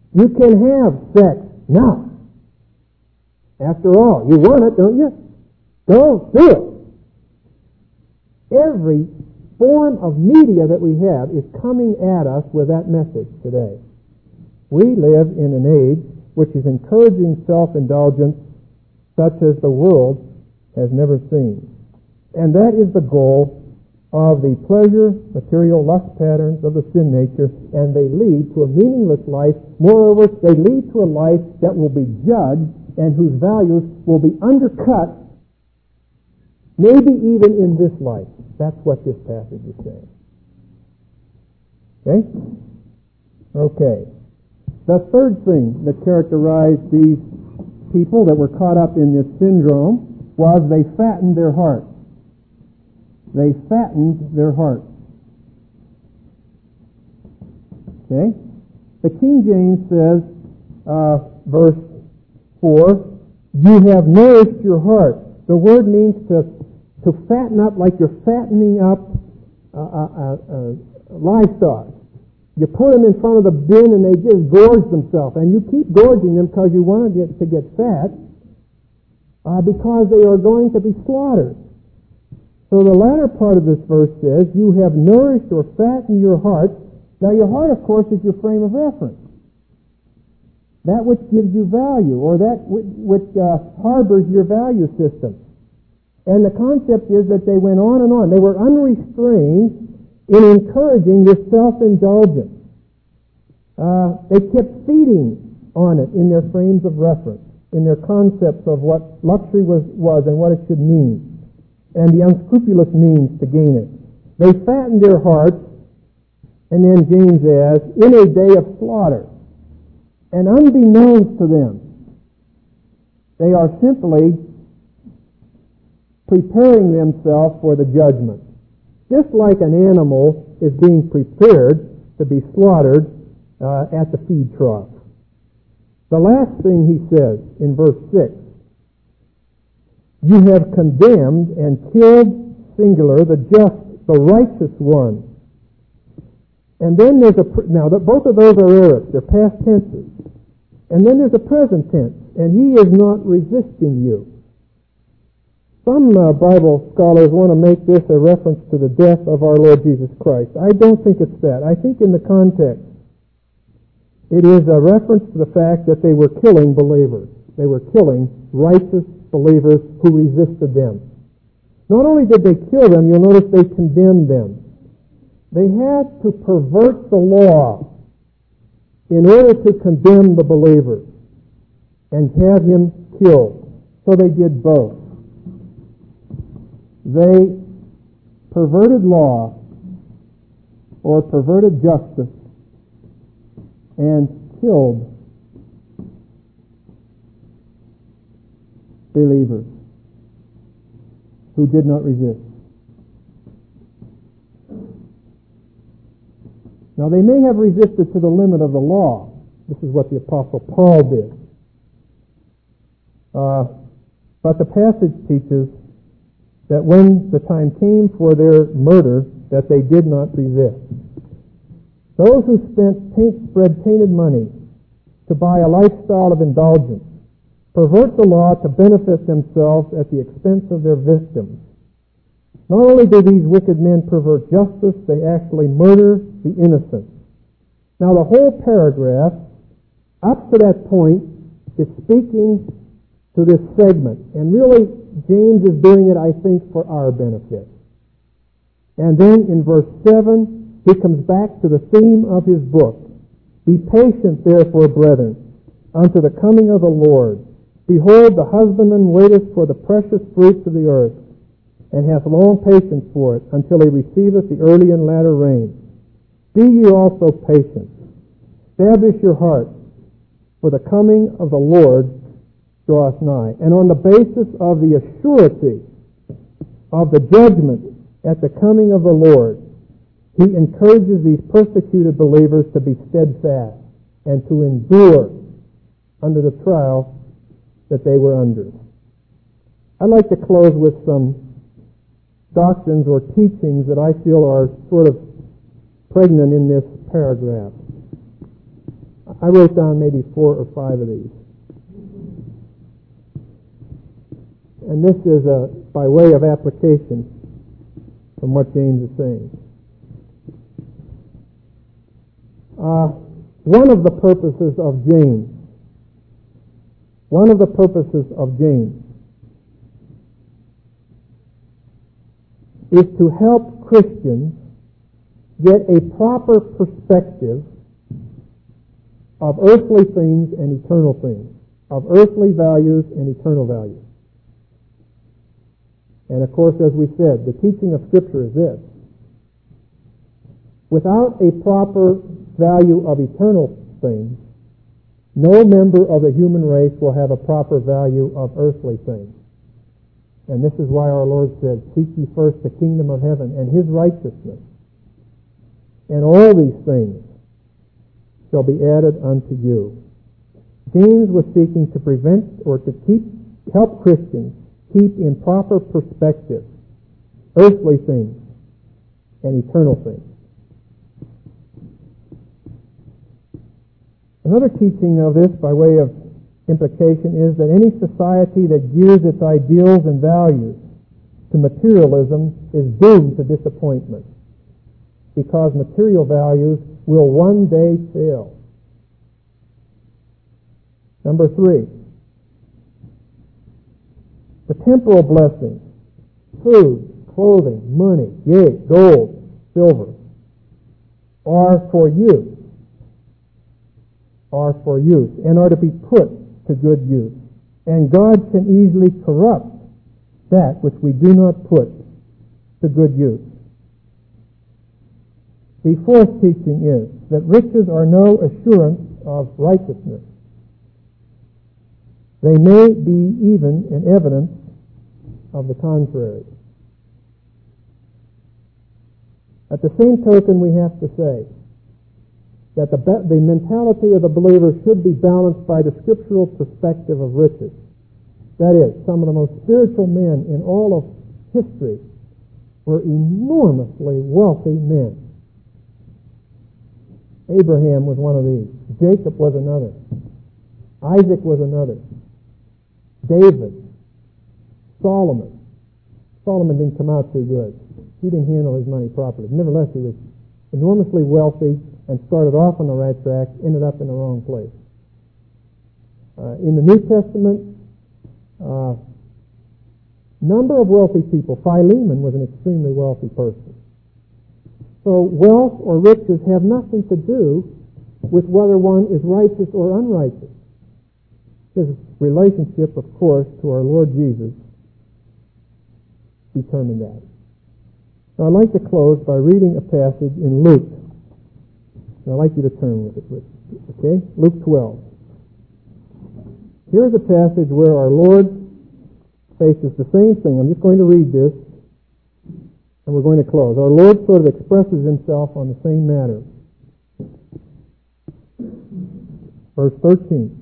You can have sex now. After all, you want it, don't you? Go do it. Every form of media that we have is coming at us with that message today. We live in an age which is encouraging self-indulgence such as the world has never seen. And that is the goal of the pleasure, material, lust patterns of the sin nature, and they lead to a meaningless life. Moreover, they lead to a life that will be judged and whose values will be undercut, maybe even in this life. That's what this passage is saying. Okay? Okay. The third thing that characterized these people that were caught up in this syndrome was they fattened their hearts. They fattened their hearts. Okay? The King James says, uh, verse four, you have nourished your heart. The word means to, to fatten up like you're fattening up uh, uh, uh, livestock. You put them in front of the bin and they just gorge themselves. And you keep gorging them because you want to get, to get fat uh, because they are going to be slaughtered. So the latter part of this verse says, you have nourished or fattened your heart. Now your heart, of course, is your frame of reference. That which gives you value, or that which, which uh, harbors your value system. And the concept is that they went on and on. They were unrestrained in encouraging this self-indulgence. Uh, they kept feeding on it in their frames of reference, in their concepts of what luxury was, was and what it should mean, and the unscrupulous means to gain it. They fattened their hearts, and then James adds, in a day of slaughter. And unbeknownst to them, they are simply preparing themselves for the judgment. Just like an animal is being prepared to be slaughtered uh, at the feed trough. The last thing he says in verse six, you have condemned and killed, singular, the just, the righteous one. And then there's a, now that both of those are aorist, they're past tenses. And then there's a present tense, and he is not resisting you. Some uh, Bible scholars want to make this a reference to the death of our Lord Jesus Christ. I don't think it's that. I think in the context, it is a reference to the fact that they were killing believers. They were killing righteous believers who resisted them. Not only did they kill them, you'll notice they condemned them. They had to pervert the law in order to condemn the believer and have him killed. So they did both. They perverted law or perverted justice and killed believers who did not resist. Now they may have resisted to the limit of the law. This is what the Apostle Paul did. Uh, but the passage teaches that when the time came for their murder, that they did not resist. Those who spent taint, spread tainted money to buy a lifestyle of indulgence pervert the law to benefit themselves at the expense of their victims. Not only do these wicked men pervert justice, they actually murder the innocent. Now the whole paragraph, up to that point, is speaking to this segment. And really, James is doing it, I think, for our benefit. And then in verse seven, he comes back to the theme of his book. Be patient, therefore, brethren, unto the coming of the Lord. Behold, the husbandman waiteth for the precious fruits of the earth, and hath long patience for it, until he receiveth the early and latter rain. Be ye also patient. Establish your heart, for the coming of the Lord draweth nigh. And on the basis of the assurity of the judgment at the coming of the Lord, he encourages these persecuted believers to be steadfast and to endure under the trial that they were under. I'd like to close with some doctrines or teachings that I feel are sort of pregnant in this paragraph. I wrote down maybe four or five of these. And this is a, by way of application from what James is saying. Uh, one of the purposes of James, one of the purposes of James is to help Christians get a proper perspective of earthly things and eternal things, of earthly values and eternal values. And of course, as we said, the teaching of Scripture is this: without a proper value of eternal things, no member of the human race will have a proper value of earthly things. And this is why our Lord said, "Seek ye first the kingdom of heaven and His righteousness, and all these things shall be added unto you." James was seeking to prevent or to keep help Christians keep in proper perspective earthly things and eternal things. Another teaching of this, by way of implication, is that any society that gears its ideals and values to materialism is doomed to disappointment, because material values will one day fail. Number three, the temporal blessings, food, clothing, money, yea, gold, silver, are for use, are for use, and are to be put to good use. And God can easily corrupt that which we do not put to good use. The fourth teaching is that riches are no assurance of righteousness. They may be even an evidence of the contrary. At the same token, we have to say that the, the mentality of the believer should be balanced by the scriptural perspective of riches. That is, some of the most spiritual men in all of history were enormously wealthy men. Abraham was one of these. Jacob was another. Isaac was another. David. Solomon. Solomon didn't come out too good. He didn't handle his money properly. Nevertheless, he was enormously wealthy and started off on the right track, ended up in the wrong place. Uh, in the New Testament, uh, number of wealthy people. Philemon was an extremely wealthy person. So wealth or riches have nothing to do with whether one is righteous or unrighteous. His relationship, of course, to our Lord Jesus determined that. Now, I'd like to close by reading a passage in Luke. And I'd like you to turn with it, okay? Luke twelve. Here's a passage where our Lord faces the same thing. I'm just going to read this, and we're going to close. Our Lord sort of expresses Himself on the same matter. Verse thirteen.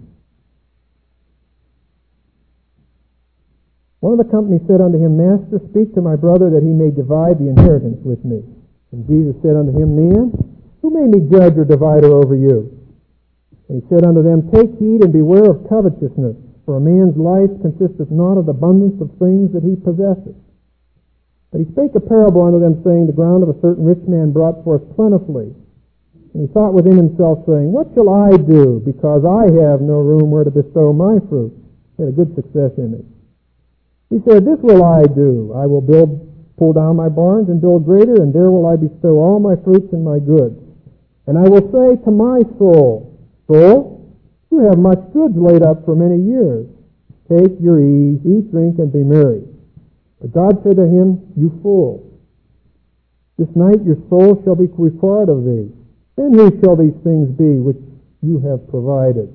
One of the company said unto Him, Master, speak to my brother that he may divide the inheritance with me. And Jesus said unto him, Man, who made me judge or divider over you? And He said unto them, Take heed and beware of covetousness, for a man's life consisteth not of the abundance of things that he possesseth. But He spake a parable unto them, saying, The ground of a certain rich man brought forth plentifully. And he thought within himself, saying, What shall I do, because I have no room where to bestow my fruit? He had a good success in it. He said, This will I do. I will build, pull down my barns and build greater, and there will I bestow all my fruits and my goods. And I will say to my soul, Soul, you have much goods laid up for many years. Take your ease, eat, drink, and be merry. But God said to him, You fool, this night your soul shall be required of thee. Then who shall these things be which you have provided?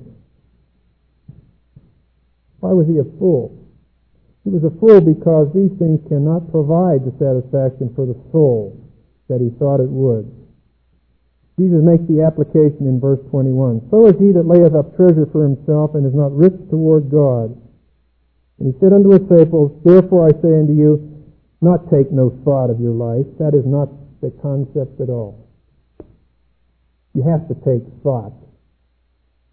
Why was he a fool? He was a fool because these things cannot provide the satisfaction for the soul that he thought it would. Jesus makes the application in verse twenty-one. So is he that layeth up treasure for himself and is not rich toward God. And he said unto his disciples, Therefore I say unto you, not take no thought of your life. That is not the concept at all. You have to take thought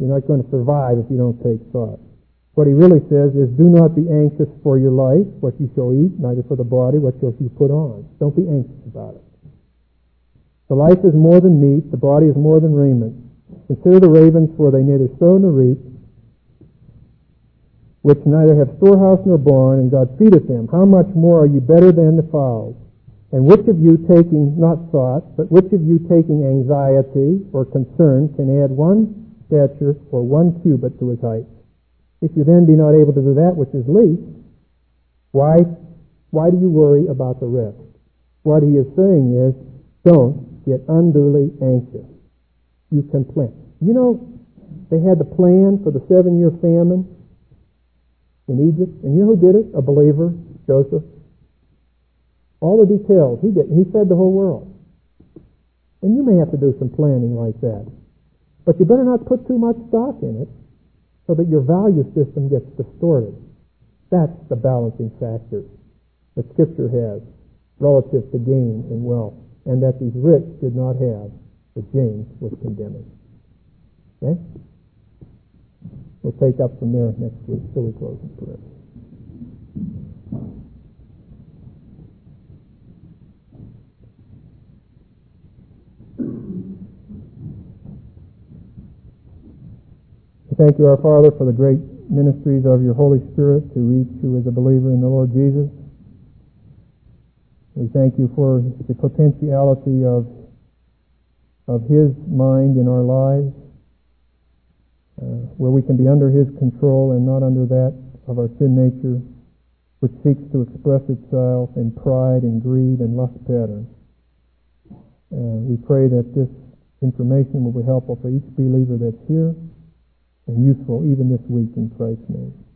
You're not going to survive if you don't take thought. What he really says is, do not be anxious for your life, what you shall eat, neither for the body, what shall you put on. Don't be anxious about it. The life is more than meat, the body is more than raiment. Consider the ravens, for they neither sow nor reap, which neither have storehouse nor barn, and God feedeth them. How much more are you better than the fowls? And which of you taking, not thought, but which of you taking anxiety or concern can add one stature or one cubit to his height? If you then be not able to do that which is least, why, why do you worry about the rest? What he is saying is, don't get unduly anxious. You can plan. You know, they had the plan for the seven-year famine in Egypt, and you know who did it? A believer, Joseph. All the details, he did. He fed the whole world. And you may have to do some planning like that. But you better not put too much stock in it so that your value system gets distorted. That's the balancing factor that Scripture has relative to gain and wealth, and that these rich did not have, that James was condemning. Okay? We'll take up from there next week, so we close in prayer. Thank you, our Father, for the great ministries of your Holy Spirit to each who is a believer in the Lord Jesus. We thank you for the potentiality of, of His mind in our lives, uh, where we can be under His control and not under that of our sin nature, which seeks to express itself in pride and greed and lust patterns. Uh, we pray that this information will be helpful for each believer that's here, and useful even this week in Christ's name.